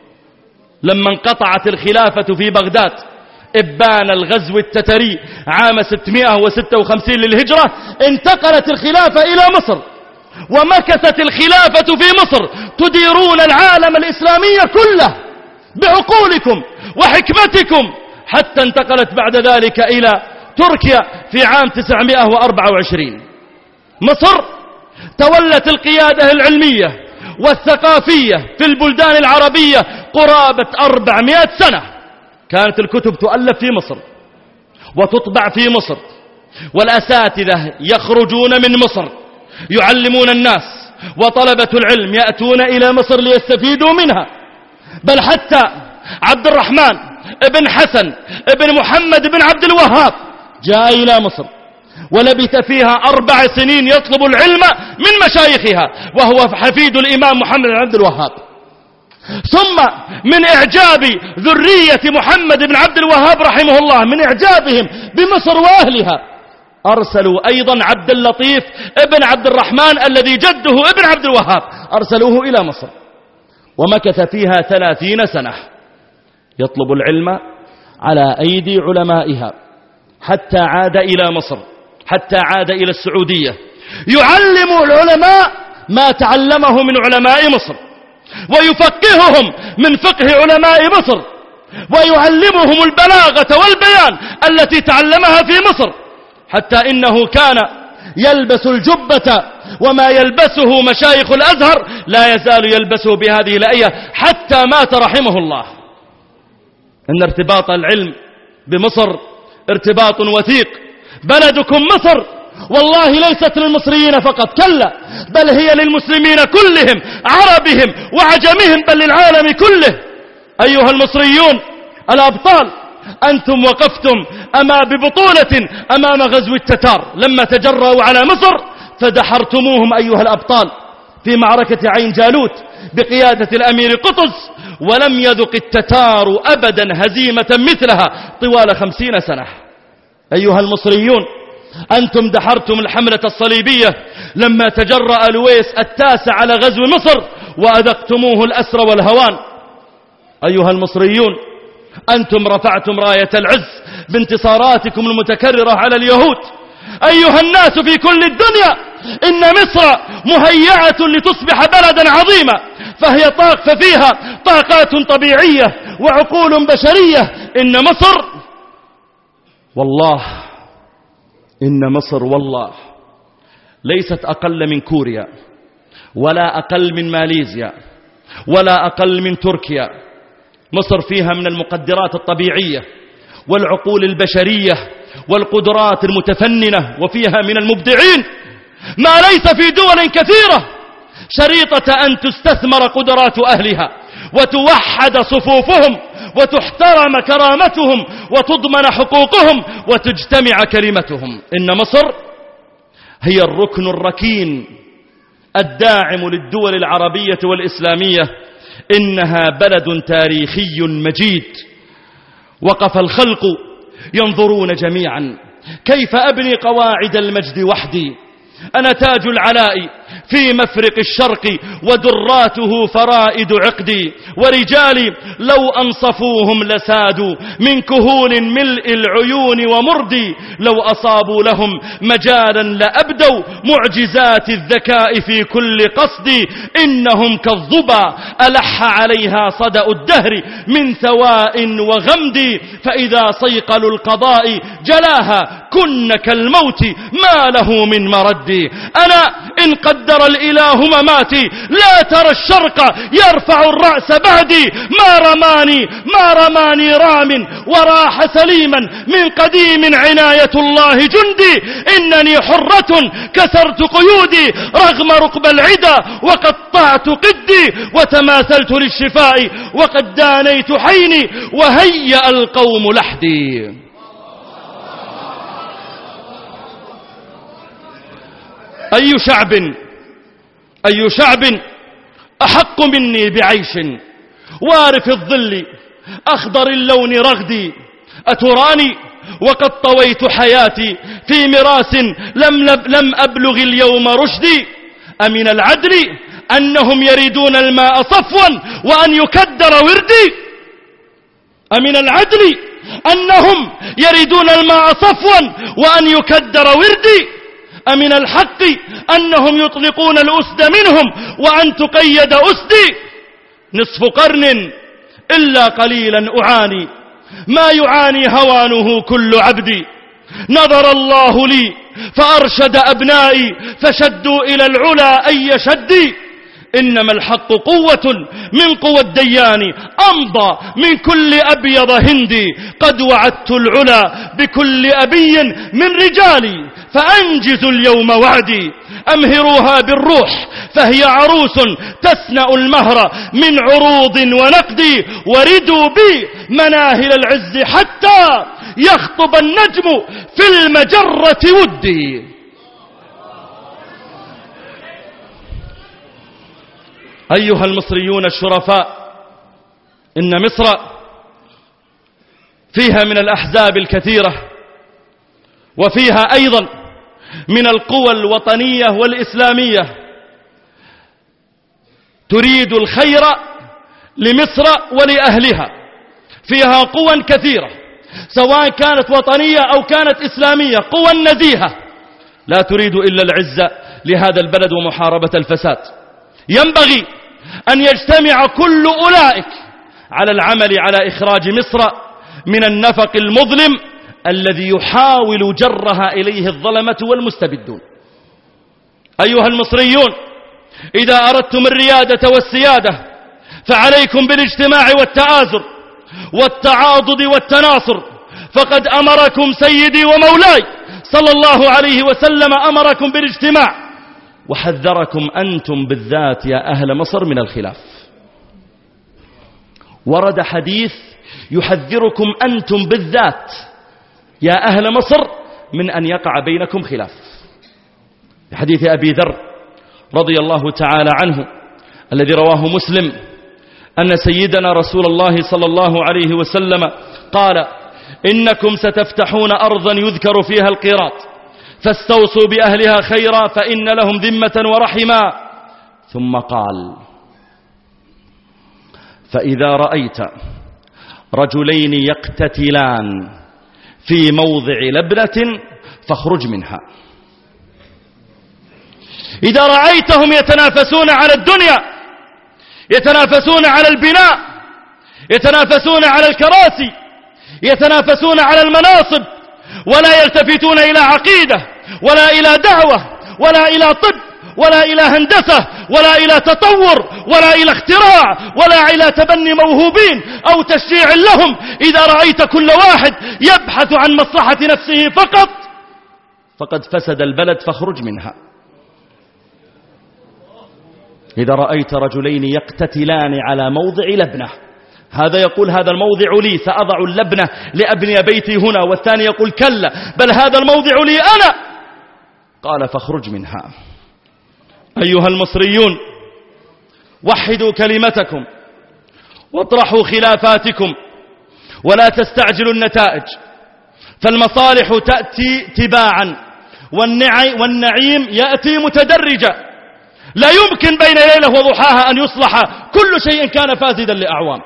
لما انقطعت الخلافة في بغداد إبان الغزو التتري عام ستمائة وستة وخمسين للهجرة، انتقلت الخلافة إلى مصر، ومكثت الخلافة في مصر تديرون العالم الإسلامي كله بعقولكم وحكمتكم، حتى انتقلت بعد ذلك إلى تركيا في عام تسعمائة وأربعة وعشرين. مصر تولت القيادة العلمية والثقافية في البلدان العربية قرابة أربعمائة سنة. كانت الكتب تؤلف في مصر وتطبع في مصر، والأساتذة يخرجون من مصر يعلمون الناس، وطلبة العلم يأتون إلى مصر ليستفيدوا منها. بل حتى عبد الرحمن ابن حسن ابن محمد بن عبد الوهاب جاء إلى مصر ولبث فيها أربع سنين يطلب العلم من مشايخها، وهو حفيد الإمام محمد بن عبد الوهاب. ثم من إعجاب ذرية محمد بن عبد الوهاب رحمه الله، من إعجابهم بمصر وأهلها، أرسلوا أيضا عبد اللطيف ابن عبد الرحمن الذي جده ابن عبد الوهاب، أرسلوه إلى مصر، ومكث فيها ثلاثين سنة يطلب العلم على أيدي علمائها، حتى عاد إلى مصر، حتى عاد إلى السعودية، يعلم العلماء ما تعلمه من علماء مصر، ويفقههم من فقه علماء مصر، ويعلمهم البلاغة والبيان التي تعلمها في مصر، حتى إنه كان يلبس الجبة وما يلبسه مشايخ الأزهر لا يزال يلبسه بهذه الآية حتى مات رحمه الله. إن ارتباط العلم بمصر ارتباط وثيق. بلدكم مصر والله ليست للمصريين فقط، كلا، بل هي للمسلمين كلهم، عربهم وعجمهم، بل للعالم كله. أيها المصريون الأبطال، أنتم وقفتم أما ببطولة أمام غزو التتار لما تجرأوا على مصر فدحرتموهم أيها الأبطال في معركة عين جالوت بقيادة الأمير قطز، ولم يذق التتار أبدا هزيمة مثلها طوال خمسين سنة. أيها المصريون، أنتم دحرتم الحملة الصليبية لما تجرأ لويس التاسع على غزو مصر وأذقتموه الأسر والهوان. أيها المصريون، أنتم رفعتم راية العز بانتصاراتكم المتكررة على اليهود. أيها الناس في كل الدنيا، إن مصر مهيئة لتصبح بلدا عظيما، فهي طاق ففيها طاقات طبيعية وعقول بشرية. إن مصر والله إن مصر والله ليست أقل من كوريا، ولا أقل من ماليزيا، ولا أقل من تركيا. مصر فيها من المقدرات الطبيعية والعقول البشرية والقدرات المتفننة، وفيها من المبدعين ما ليس في دول كثيرة، شريطة أن تستثمر قدرات أهلها وتوحد صفوفهم وتحترم كرامتهم وتضمن حقوقهم وتجتمع كلمتهم. إن مصر هي الركن الركين الداعم للدول العربية والإسلامية. إنها بلد تاريخي مجيد، وقف الخلق ينظرون جميعا كيف أبني قواعد المجد وحدي. أنا تاج العلاء في مفرق الشرق، ودراته فرائد عقدي، ورجالي لو أنصفوهم لسادوا من كهول ملء العيون ومردي، لو أصابوا لهم مجالا لأبدوا معجزات الذكاء في كل قصدي. إنهم كالظبا ألح عليها صدأ الدهر من ثواء وغمد، فإذا صيقلوا القضاء جلاها كن كالموت ما له من مرد. أنا إن قدر الإله مماتي لا ترى الشرق يرفع الرأس بعدي. ما رماني ما رماني رام وراح سليما، من قديم عناية الله جندي. إنني حرة كسرت قيودي رغم رقب العدا، وقطعت قدي وتماثلت للشفاء، وقد دانيت حيني وهيأ القوم لحدي. أي شعب أي شعب أحق مني بعيش وارف الظل أخضر اللون رغدي. أتراني وقد طويت حياتي في مراس لم, لم أبلغ اليوم رشدي. أمن العدل أنهم يريدون الماء صفوا وأن يكدر وردي. أمن العدل أنهم يريدون الماء صفوا وأن يكدر وردي. أمن الحق أنهم يطلقون الأسد منهم وأن تقيد أسدي. نصف قرن إلا قليلا أعاني ما يعاني هوانه كل عبدي. نظر الله لي فأرشد أبنائي فشدوا إلى العلا أي شدي. إنما الحق قوة من قوى الديان أمضى من كل أبيض هندي. قد وعدت العلا بكل أبي من رجالي فأنجزوا اليوم وعدي. أمهروها بالروح فهي عروس تسنأ المهر من عروض ونقد. وردوا بي مناهل العز حتى يخطب النجم في المجرة ودي. أيها المصريون الشرفاء، إن مصر فيها من الأحزاب الكثيرة، وفيها أيضا من القوى الوطنية والإسلامية تريد الخير لمصر ولأهلها. فيها قوى كثيرة سواء كانت وطنية أو كانت إسلامية، قوى نزيهة لا تريد إلا العزة لهذا البلد ومحاربة الفساد. ينبغي أن يجتمع كل أولئك على العمل على إخراج مصر من النفق المظلم الذي يحاول جرها إليه الظلمة والمستبدون. أيها المصريون، إذا أردتم الريادة والسيادة فعليكم بالاجتماع والتآزر والتعاضد والتناصر، فقد أمركم سيدي ومولاي صلى الله عليه وسلم، أمركم بالاجتماع وحذركم أنتم بالذات يا أهل مصر من الخلاف. ورد حديث يحذركم أنتم بالذات يا أهل مصر من أن يقع بينكم خلاف. في حديث أبي ذر رضي الله تعالى عنه الذي رواه مسلم أن سيدنا رسول الله صلى الله عليه وسلم قال: إنكم ستفتحون أرضا يذكر فيها القيراط، فاستوصوا بأهلها خيرا فإن لهم ذمة ورحما. ثم قال: فإذا رأيت رجلين يقتتلان في موضع لبنة فاخرج منها. إذا رأيتهم يتنافسون على الدنيا، يتنافسون على البناء، يتنافسون على الكراسي، يتنافسون على المناصب، ولا يلتفتون إلى عقيدة ولا إلى دعوة ولا إلى طب ولا إلى هندسة ولا إلى تطور ولا إلى اختراع ولا إلى تبني موهوبين أو تشجيع لهم، إذا رأيت كل واحد يبحث عن مصلحة نفسه فقط فقد فسد البلد فاخرج منها. إذا رأيت رجلين يقتتلان على موضع لبنة، هذا يقول هذا الموضع لي سأضع اللبنة لأبني بيتي هنا، والثاني يقول كلا بل هذا الموضع لي أنا، قال فاخرج منها. أيها المصريون، وحدوا كلمتكم واطرحوا خلافاتكم ولا تستعجلوا النتائج، فالمصالح تأتي تباعا والنعيم يأتي متدرجا. لا يمكن بين ليلة وضحاها أن يصلح كل شيء كان فاسدا لأعوام.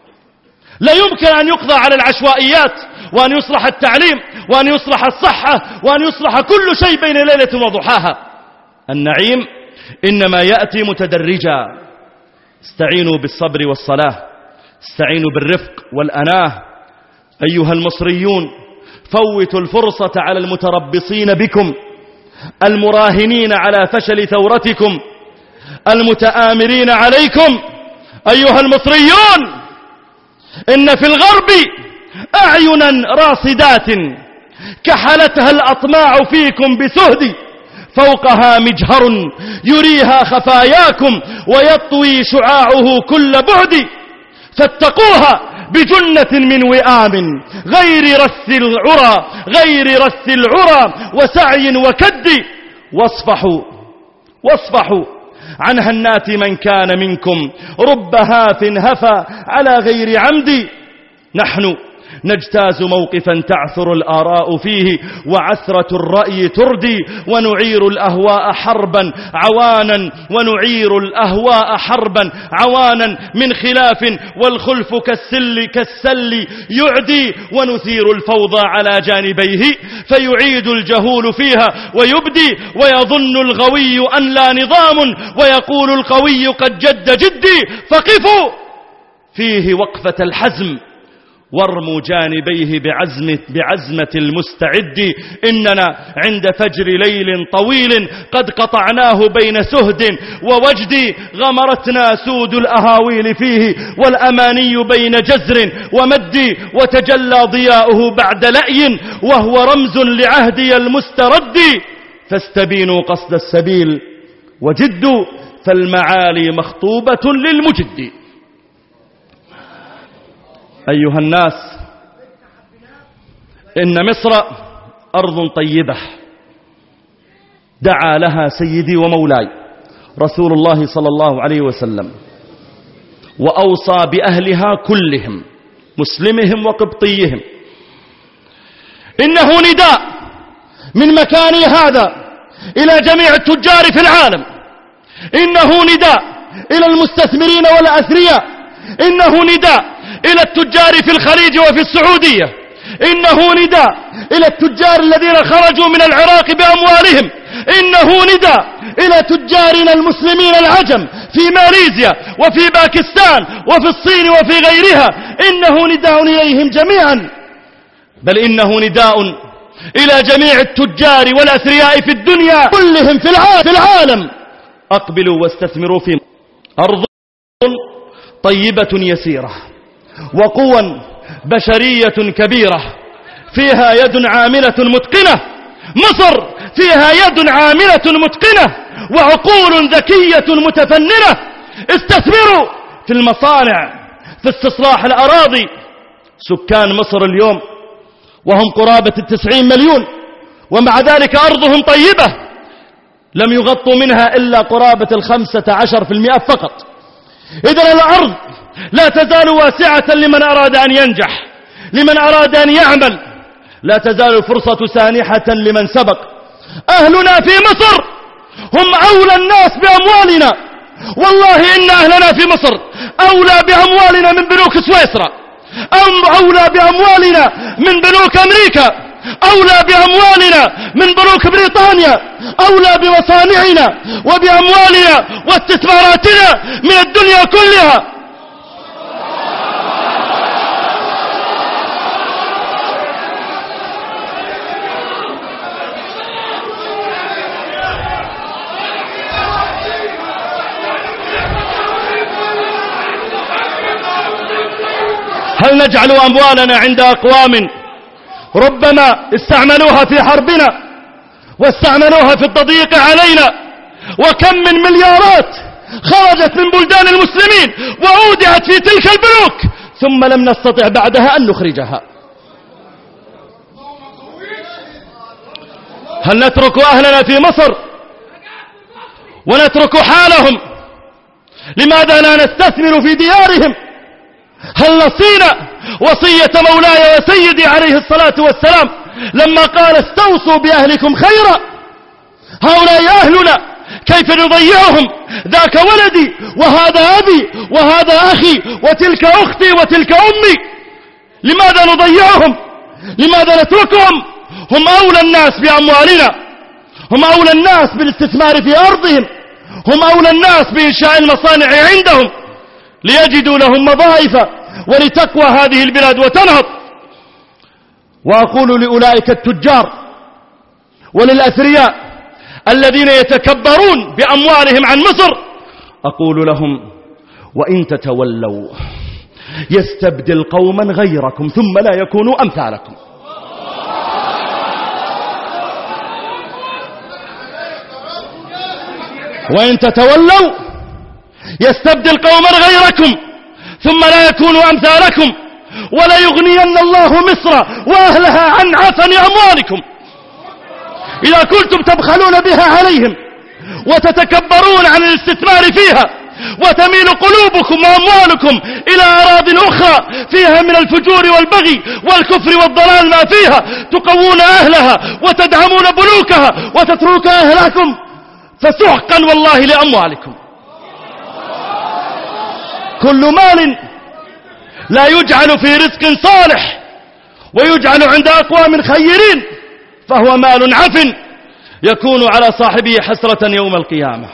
لا يمكن أن يقضى على العشوائيات وأن يصلح التعليم وأن يصلح الصحة وأن يصلح كل شيء بين ليلة وضحاها. النعيم إنما يأتي متدرجا. استعينوا بالصبر والصلاة، استعينوا بالرفق والأناه. أيها المصريون، فوتوا الفرصة على المتربصين بكم، المراهنين على فشل ثورتكم، المتآمرين عليكم. أيها المصريون، إن في الغرب أعينا راصدات كحلتها الأطماع فيكم بسهد، فوقها مجهر يريها خفاياكم ويطوي شعاعه كل بعد، فاتقوها بجنة من وئام غير رث العرى غير رث العرى وسعي وكد، واصفحوا واصفحوا عن هنات من كان منكم، رب هاف هفى على غير عمد. نحن نجتاز موقفا تعثر الآراء فيه وعثرة الرأي تردي، ونعير الأهواء حربا عوانا ونعير الأهواء حربا عوانا من خلاف، والخلف كالسل كالسل يعدي، ونثير الفوضى على جانبيه فيعيد الجهول فيها ويبدي، ويظن الغوي أن لا نظام ويقول القوي قد جد جدي، فقفوا فيه وقفة الحزم وارموا جانبيه بعزمة, بعزمة المستعد. إننا عند فجر ليل طويل قد قطعناه بين سهد ووجد، غمرتنا سود الأهاويل فيه والأماني بين جزر ومد، وتجلى ضياؤه بعد لأي وهو رمز لعهدي المسترد، فاستبينوا قصد السبيل وجدوا، فالمعالي مخطوبة للمجد. أيها الناس، إن مصر أرض طيبة دعا لها سيدي ومولاي رسول الله صلى الله عليه وسلم، وأوصى بأهلها كلهم مسلمهم وقبطيهم. إنه نداء من مكاني هذا إلى جميع التجار في العالم، إنه نداء إلى المستثمرين والأثرياء، إنه نداء إلى التجار في الخليج وفي السعودية، إنه نداء إلى التجار الذين خرجوا من العراق بأموالهم، إنه نداء إلى تجارنا المسلمين العجم في ماليزيا وفي باكستان وفي الصين وفي غيرها، إنه نداء إليهم جميعا، بل إنه نداء إلى جميع التجار والأثرياء في الدنيا كلهم في العالم. أقبلوا واستثمروا في أرض طيبة يسيرة وقوى بشرية كبيرة فيها يد عاملة متقنة. مصر فيها يد عاملة متقنة وعقول ذكية متفننة. استثمروا في المصانع، في استصلاح الأراضي. سكان مصر اليوم وهم قرابة التسعين مليون، ومع ذلك أرضهم طيبة، لم يغطوا منها إلا قرابة الخمسة عشر في المئة فقط. إذن الأرض لا تزال واسعة لمن أراد أن ينجح، لمن أراد أن يعمل، لا تزال الفرصة سانحة لمن سبق. أهلنا في مصر هم أولى الناس بأموالنا، والله إن أهلنا في مصر أولى بأموالنا من بنوك سويسرا، أم أولى بأموالنا من بنوك أمريكا، أولى بأموالنا من بنوك بريطانيا، أولى بمصانعنا وبأموالنا واستثماراتنا من الدنيا كلها. هل نجعل أموالنا عند أقوام ربما استعملوها في حربنا واستعملوها في التضييق علينا؟ وكم من مليارات خرجت من بلدان المسلمين وأودعت في تلك البنوك ثم لم نستطع بعدها أن نخرجها. هل نترك أهلنا في مصر ونترك حالهم؟ لماذا لا نستثمر في ديارهم؟ هل نصينا وصية مولاي وسيدي عليه الصلاة والسلام لما قال استوصوا بأهلكم خيرا؟ هؤلاء أهلنا كيف نضيعهم؟ ذاك ولدي وهذا أبي وهذا أخي وتلك أختي وتلك أمي. لماذا نضيعهم؟ لماذا نتركهم؟ هم أولى الناس بأموالنا، هم أولى الناس بالاستثمار في أرضهم، هم أولى الناس بإنشاء المصانع عندهم ليجدوا لهم وظائف ولتقوى هذه البلاد وتنهض. وأقول لأولئك التجار وللأثرياء الذين يتكبرون بأموالهم عن مصر، أقول لهم وإن تتولوا يستبدل قوما غيركم ثم لا يكونوا أمثالكم. وإن تتولوا يستبدل قوما غيركم ثم لا يكونوا أمثالكم ولا يغنين الله مصر وأهلها عن عفن أموالكم. إذا كنتم تبخلون بها عليهم وتتكبرون عن الاستثمار فيها وتميل قلوبكم وأموالكم إلى أراضٍ أخرى فيها من الفجور والبغي والكفر والضلال ما فيها، تقوون أهلها وتدعمون بنوكها وتترك أهلكم، فسحقا والله لأموالكم. كل مال لا يجعل في رزق صالح ويجعل عند أقوام خيرين فهو مال عفن يكون على صاحبه حسرة يوم القيامة.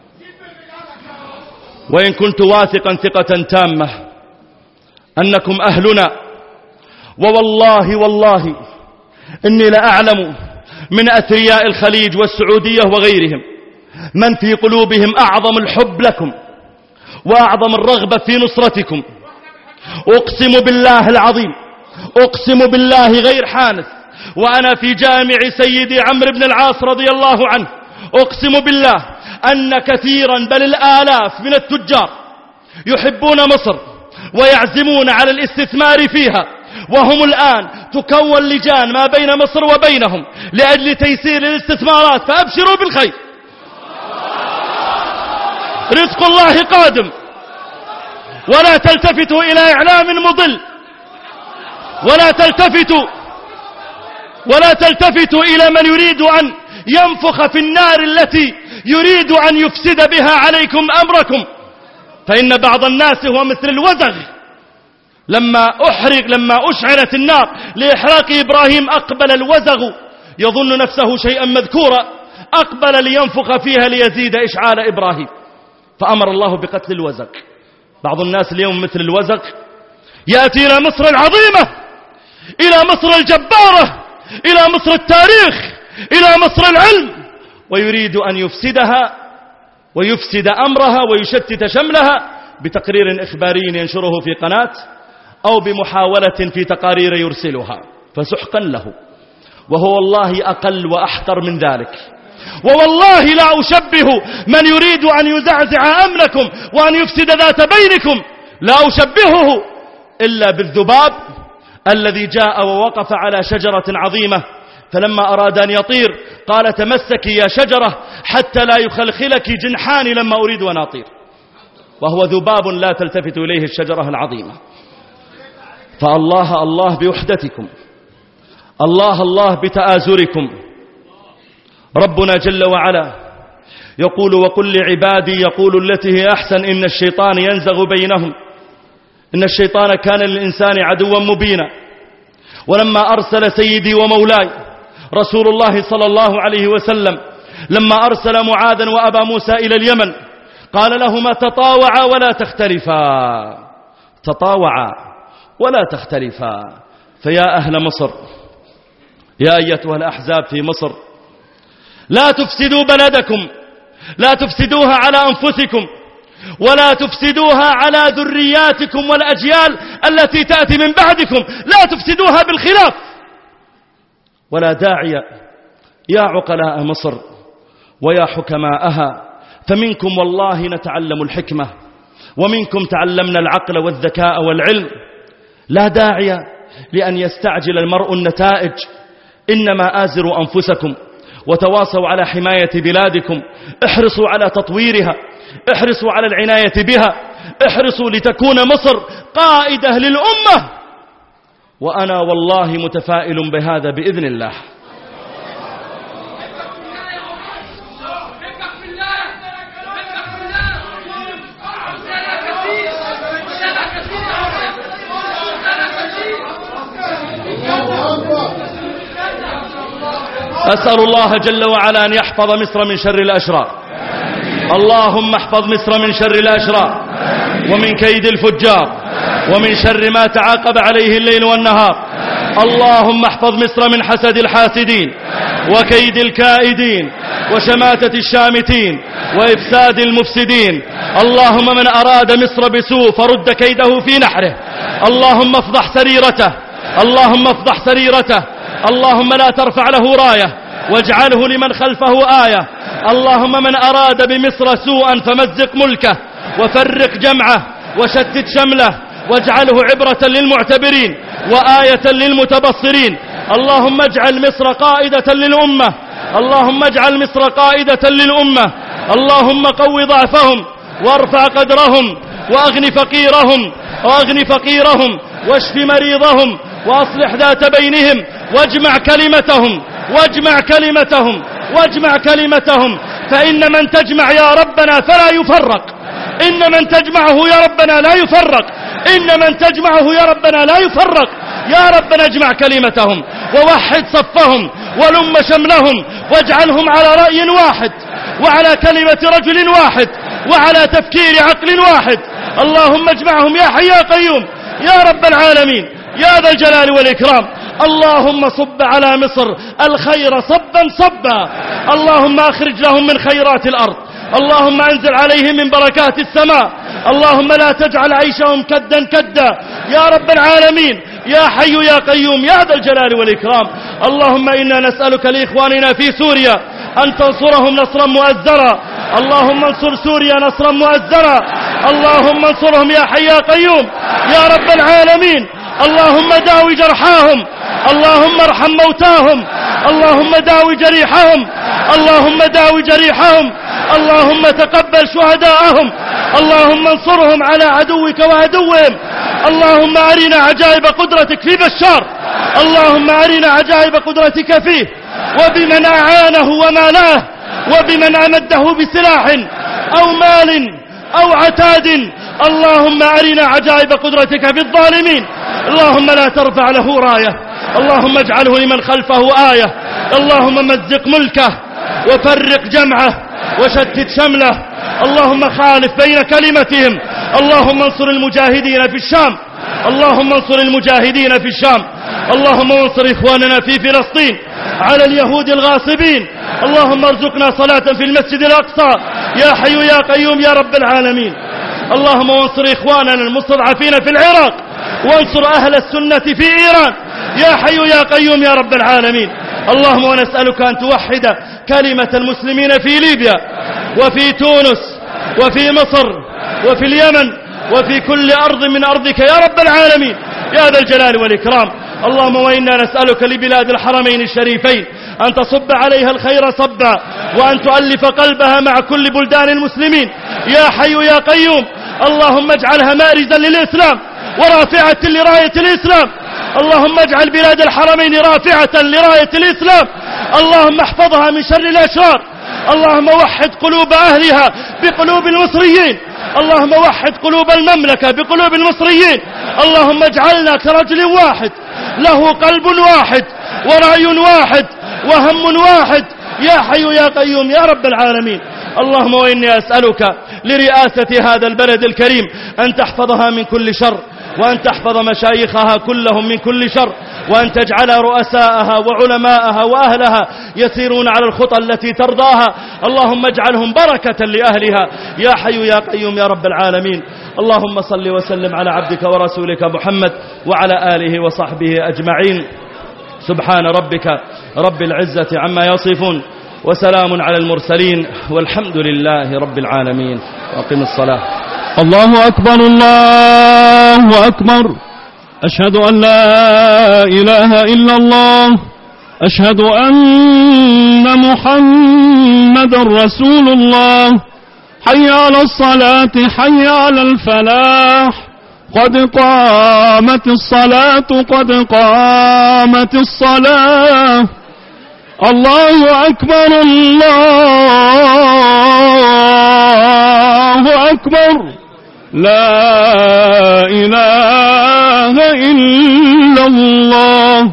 وإن كنت واثقا ثقة تامة أنكم أهلنا، ووالله والله إني لأعلم من أثرياء الخليج والسعودية وغيرهم من في قلوبهم أعظم الحب لكم وأعظم الرغبة في نصرتكم. أقسم بالله العظيم، أقسم بالله غير حانث، وأنا في جامع سيدي عمرو بن العاص رضي الله عنه، أقسم بالله أن كثيرا بل الآلاف من التجار يحبون مصر ويعزمون على الاستثمار فيها، وهم الآن تكون لجان ما بين مصر وبينهم لأجل تيسير الاستثمارات، فأبشروا بالخير. رزق الله قادم، ولا تلتفتوا إلى إعلام مضل، ولا تلتفتوا ولا تلتفتوا إلى من يريد أن ينفخ في النار التي يريد أن يفسد بها عليكم أمركم. فإن بعض الناس هو مثل الوزغ، لما أحرق لما أشعلت النار لإحراق إبراهيم أقبل الوزغ يظن نفسه شيئا مذكورا، أقبل لينفخ فيها ليزيد إشعال إبراهيم، فأمر الله بقتل الوزغ. بعض الناس اليوم مثل الوزغ يأتي إلى مصر العظيمة، إلى مصر الجبارة، إلى مصر التاريخ، إلى مصر العلم، ويريد أن يفسدها ويفسد أمرها ويشتت شملها بتقرير إخباري ينشره في قناة أو بمحاولة في تقارير يرسلها، فسحقا له. وهو والله أقل وأحقر من ذلك. ووالله لا أشبه من يريد أن يزعزع أمنكم وأن يفسد ذات بينكم، لا أشبهه إلا بالذباب الذي جاء ووقف على شجرة عظيمة، فلما أراد أن يطير قال تمسكي يا شجرة حتى لا يخلخلك جنحاني لما أريد أن أطير، وهو ذباب لا تلتفت إليه الشجرة العظيمة. فالله الله بوحدتكم، الله الله بتآزركم. ربنا جل وعلا يقول وقل لعبادي يقول التي هي أحسن إن الشيطان ينزغ بينهم إن الشيطان كان للإنسان عدوا مبينا. ولما أرسل سيدي ومولاي رسول الله صلى الله عليه وسلم لما أرسل معاذا وأبا موسى إلى اليمن قال لهما تطاوعا ولا تختلفا، تطاوعا ولا تختلفا. فيا أهل مصر، يا أيتها الأحزاب في مصر، لا تفسدوا بلدكم، لا تفسدوها على أنفسكم، ولا تفسدوها على ذرياتكم والأجيال التي تأتي من بعدكم، لا تفسدوها بالخلاف. ولا داعي يا عقلاء مصر ويا حكماءها، فمنكم والله نتعلم الحكمة، ومنكم تعلمنا العقل والذكاء والعلم. لا داعي لأن يستعجل المرء النتائج، إنما آزروا أنفسكم وتواصوا على حماية بلادكم، احرصوا على تطويرها، احرصوا على العناية بها، احرصوا لتكون مصر قائدة للأمة. وأنا والله متفائل بهذا بإذن الله. أسأل الله جل وعلا أن يحفظ مصر من شر الأشرار. اللهم احفظ مصر من شر الأشرار ومن كيد الفجار ومن شر ما تعاقب عليه الليل والنهار. اللهم احفظ مصر من حسد الحاسدين وكيد الكائدين وشماتة الشامتين وإفساد المفسدين. اللهم من أراد مصر بسوء فرد كيده في نحره. اللهم افضح سريرته، اللهم افضح سريرته. اللهم لا ترفع له راية واجعله لمن خلفه آية. اللهم من أراد بمصر سوءا فمزق ملكه وفرق جمعه وشتت شمله واجعله عبرة للمعتبرين وآية للمتبصرين. اللهم اجعل مصر قائدة للأمة، اللهم اجعل مصر قائدة للأمة. اللهم قو ضعفهم وارفع قدرهم وأغن فقيرهم وأغن فقيرهم واشف مريضهم وأصلح ذات بينهم واجمع كلمتهم واجمع كلمتهم واجمع كلمتهم. فإن من تجمع يا ربنا فلا يفرق، إن من تجمعه يا ربنا لا يفرق، إن من تجمعه يا ربنا لا يفرق. يا ربنا اجمع كلمتهم ووحد صفهم ولم شملهم واجعلهم على رأي واحد وعلى كلمة رجل واحد وعلى تفكير عقل واحد. اللهم اجمعهم يا حي يا قيوم يا رب العالمين يا ذا الجلال والإكرام. اللهم صب على مصر الخير صبا صبا. اللهم أخرج لهم من خيرات الأرض، اللهم أنزل عليهم من بركات السماء. اللهم لا تجعل عيشهم كدا كدا يا رب العالمين يا حي يا قيوم يا ذا الجلال والإكرام. اللهم إنا نسألك لإخواننا في سوريا أن تنصرهم نصرا مؤزرا. اللهم انصر سوريا نصرا مؤزرا. اللهم انصرهم يا حي يا قيوم يا رب العالمين. اللهم داوي جرحاهم، اللهم ارحم موتاهم، اللهم داوي جريحهم، اللهم داوي جريحهم، اللهم تقبل شهداءهم. اللهم انصرهم على عدوك وعدوهم. اللهم أرنا عجائب قدرتك في بشار، اللهم أرنا عجائب قدرتك فيه وبمن أعانه ومالاه وبمن أمده بسلاح أو مال أو عتاد. اللهم أرنا عجائب قدرتك في الظالمين. اللهم لا ترفع له راية، اللهم اجعله لمن خلفه آية. اللهم مزق ملكه وفرق جمعه وشتت شمله. اللهم خالف بين كلمتهم. اللهم انصر المجاهدين في الشام. اللهم انصر المجاهدين في الشام. اللهم انصر إخواننا في فلسطين على اليهود الغاصبين. اللهم ارزقنا صلاة في المسجد الأقصى يا حي يا قيوم يا رب العالمين. اللهم انصر إخواننا المستضعفين في العراق، وانصر أهل السنة في إيران يا حي يا قيوم يا رب العالمين. اللهم ونسألك أن توحد كلمة المسلمين في ليبيا وفي تونس وفي مصر وفي اليمن وفي كل أرض من أرضك يا رب العالمين يا ذا الجلال والإكرام. اللهم وإنا نسألك لبلاد الحرمين الشريفين أن تصب عليها الخير صبا، وأن تؤلف قلبها مع كل بلدان المسلمين يا حي يا قيوم. اللهم اجعلها مارزا للإسلام ورافعة لراية الإسلام. اللهم اجعل بلاد الحرمين رافعة لراية الإسلام. اللهم احفظها من شر الأشرار. اللهم وحد قلوب أهلها بقلوب المصريين. اللهم وحد قلوب المملكة بقلوب المصريين. اللهم اجعلنا كرجل واحد له قلب واحد ورأي واحد وهم واحد يا حي يا قيوم يا رب العالمين. اللهم وإني أسألك لرئاسة هذا البلد الكريم أن تحفظها من كل شر، وأن تحفظ مشايخها كلهم من كل شر، وأن تجعل رؤساءها وعلماءها وأهلها يسيرون على الخطى التي ترضاها. اللهم اجعلهم بركة لأهلها يا حي يا قيوم يا رب العالمين. اللهم صل وسلم على عبدك ورسولك محمد وعلى آله وصحبه أجمعين. سبحان ربك رب العزة عما يصفون، وسلام على المرسلين، والحمد لله رب العالمين. وأقم الصلاة. الله أكبر الله أكبر. أشهد أن لا إله إلا الله. أشهد أن محمد رسول الله. حي على الصلاة حي على الفلاح. قد قامت الصلاة قد قامت الصلاة. الله أكبر الله أكبر. لا إله إلا الله.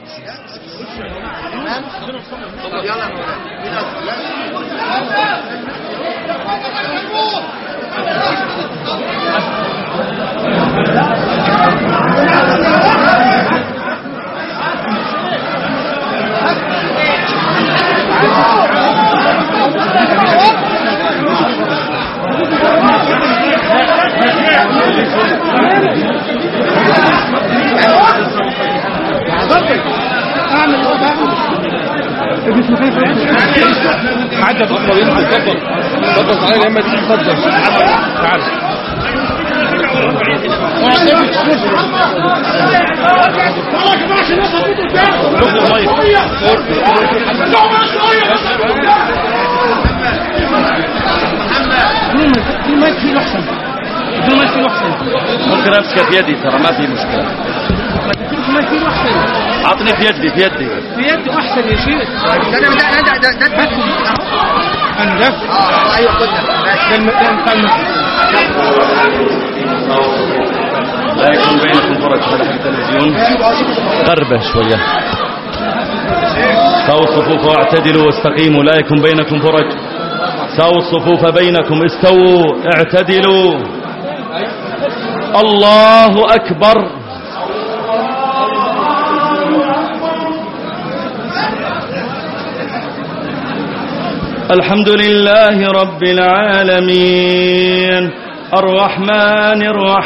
عدد أكبر ينزل. تفضل تفضل تعالى يا إما تيجي. تفضل تعالى. ممكن أمسك في يدي ترى ما في مشكلة. عطني في يدي في يدي في يدي أحسن يا شيخ. ده ده ده ده ده أنا ده آه أيوة قلنا لا يكون بينكم فرج على التلفزيون. قربه شوية. سووا الصفوف واعتدلوا واستقيموا. لا يكون بينكم فرج. سووا الصفوف بينكم. استووا اعتدلوا. الله أكبر. الحمد لله رب العالمين الرحمن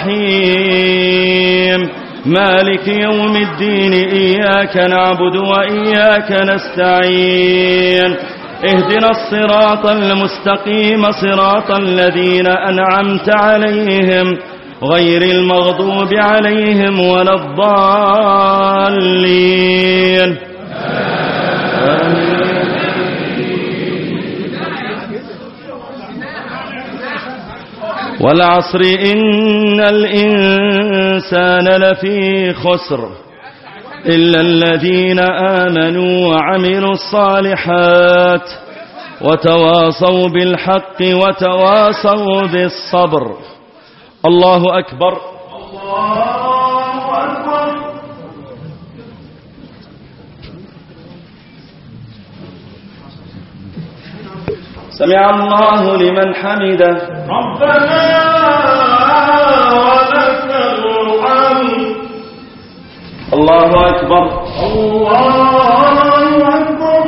الرحيم مالك يوم الدين. إياك نعبد وإياك نستعين. اهدنا الصراط المستقيم صراط الذين أنعمت عليهم غير المغضوب عليهم ولا الضالين. والعصر إن الإنسان لفي خسر إلا الذين آمنوا وعملوا الصالحات وتواصوا بالحق وتواصوا بالصبر. الله أكبر. الله أكبر. سمع الله لمن حمده. ربنا ولك الحمد. الله أكبر. الله أكبر.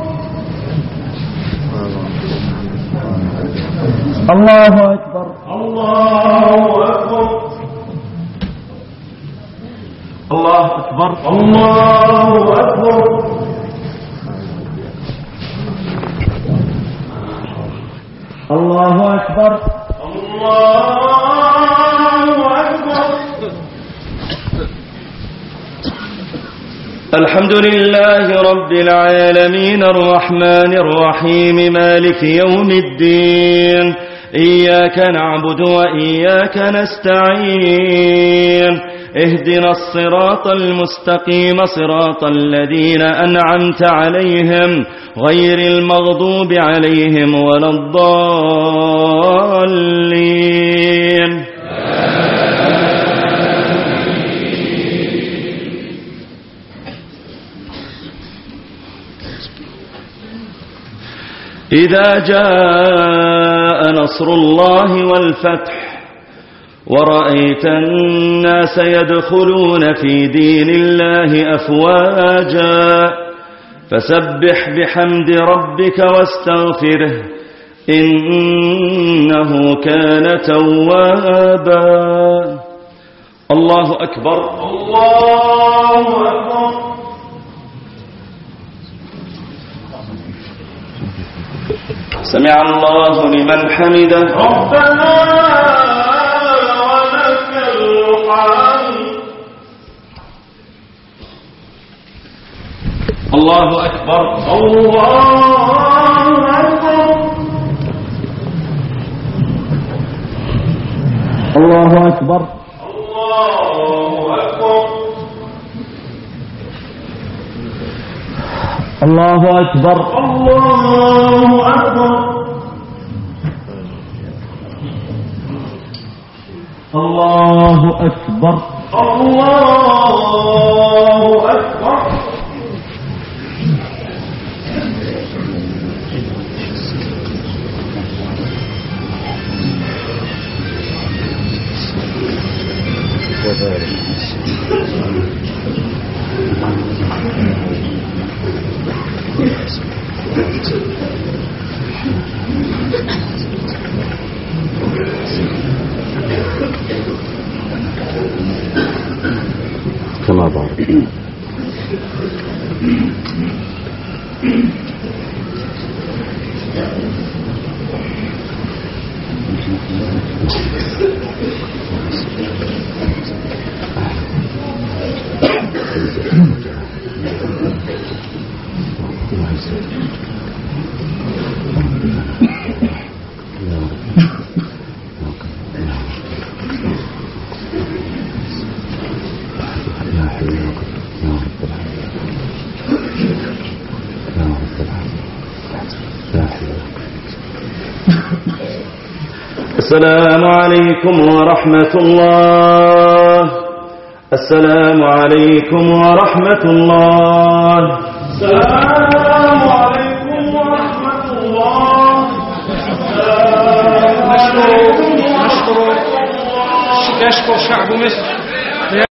الله أكبر. الله أكبر. الله أكبر. الله أكبر. الله أكبر. الله أكبر. الحمد لله رب العالمين الرحمن الرحيم مالك يوم الدين إياك نعبد وإياك نستعين اهدنا الصراط المستقيم صراط الذين أنعمت عليهم غير المغضوب عليهم ولا الضالين. إذا جاء نصر الله والفتح ورأيت الناس يدخلون في دين الله أفواجا فسبح بحمد ربك واستغفره إنه كان توابا. الله أكبر. الله أكبر. سمع الله لمن حمده. ربنا ولك الحمد. الله أكبر. الله أكبر. الله أكبر. الله أكبر. الله أكبر. الله أكبر. الله أكبر. كما بارك. السلام عليكم ورحمة الله. السلام عليكم ورحمة الله. السلام عليكم ورحمة الله. السلام عليكم ورحمة الله. نشكر شعب مصر.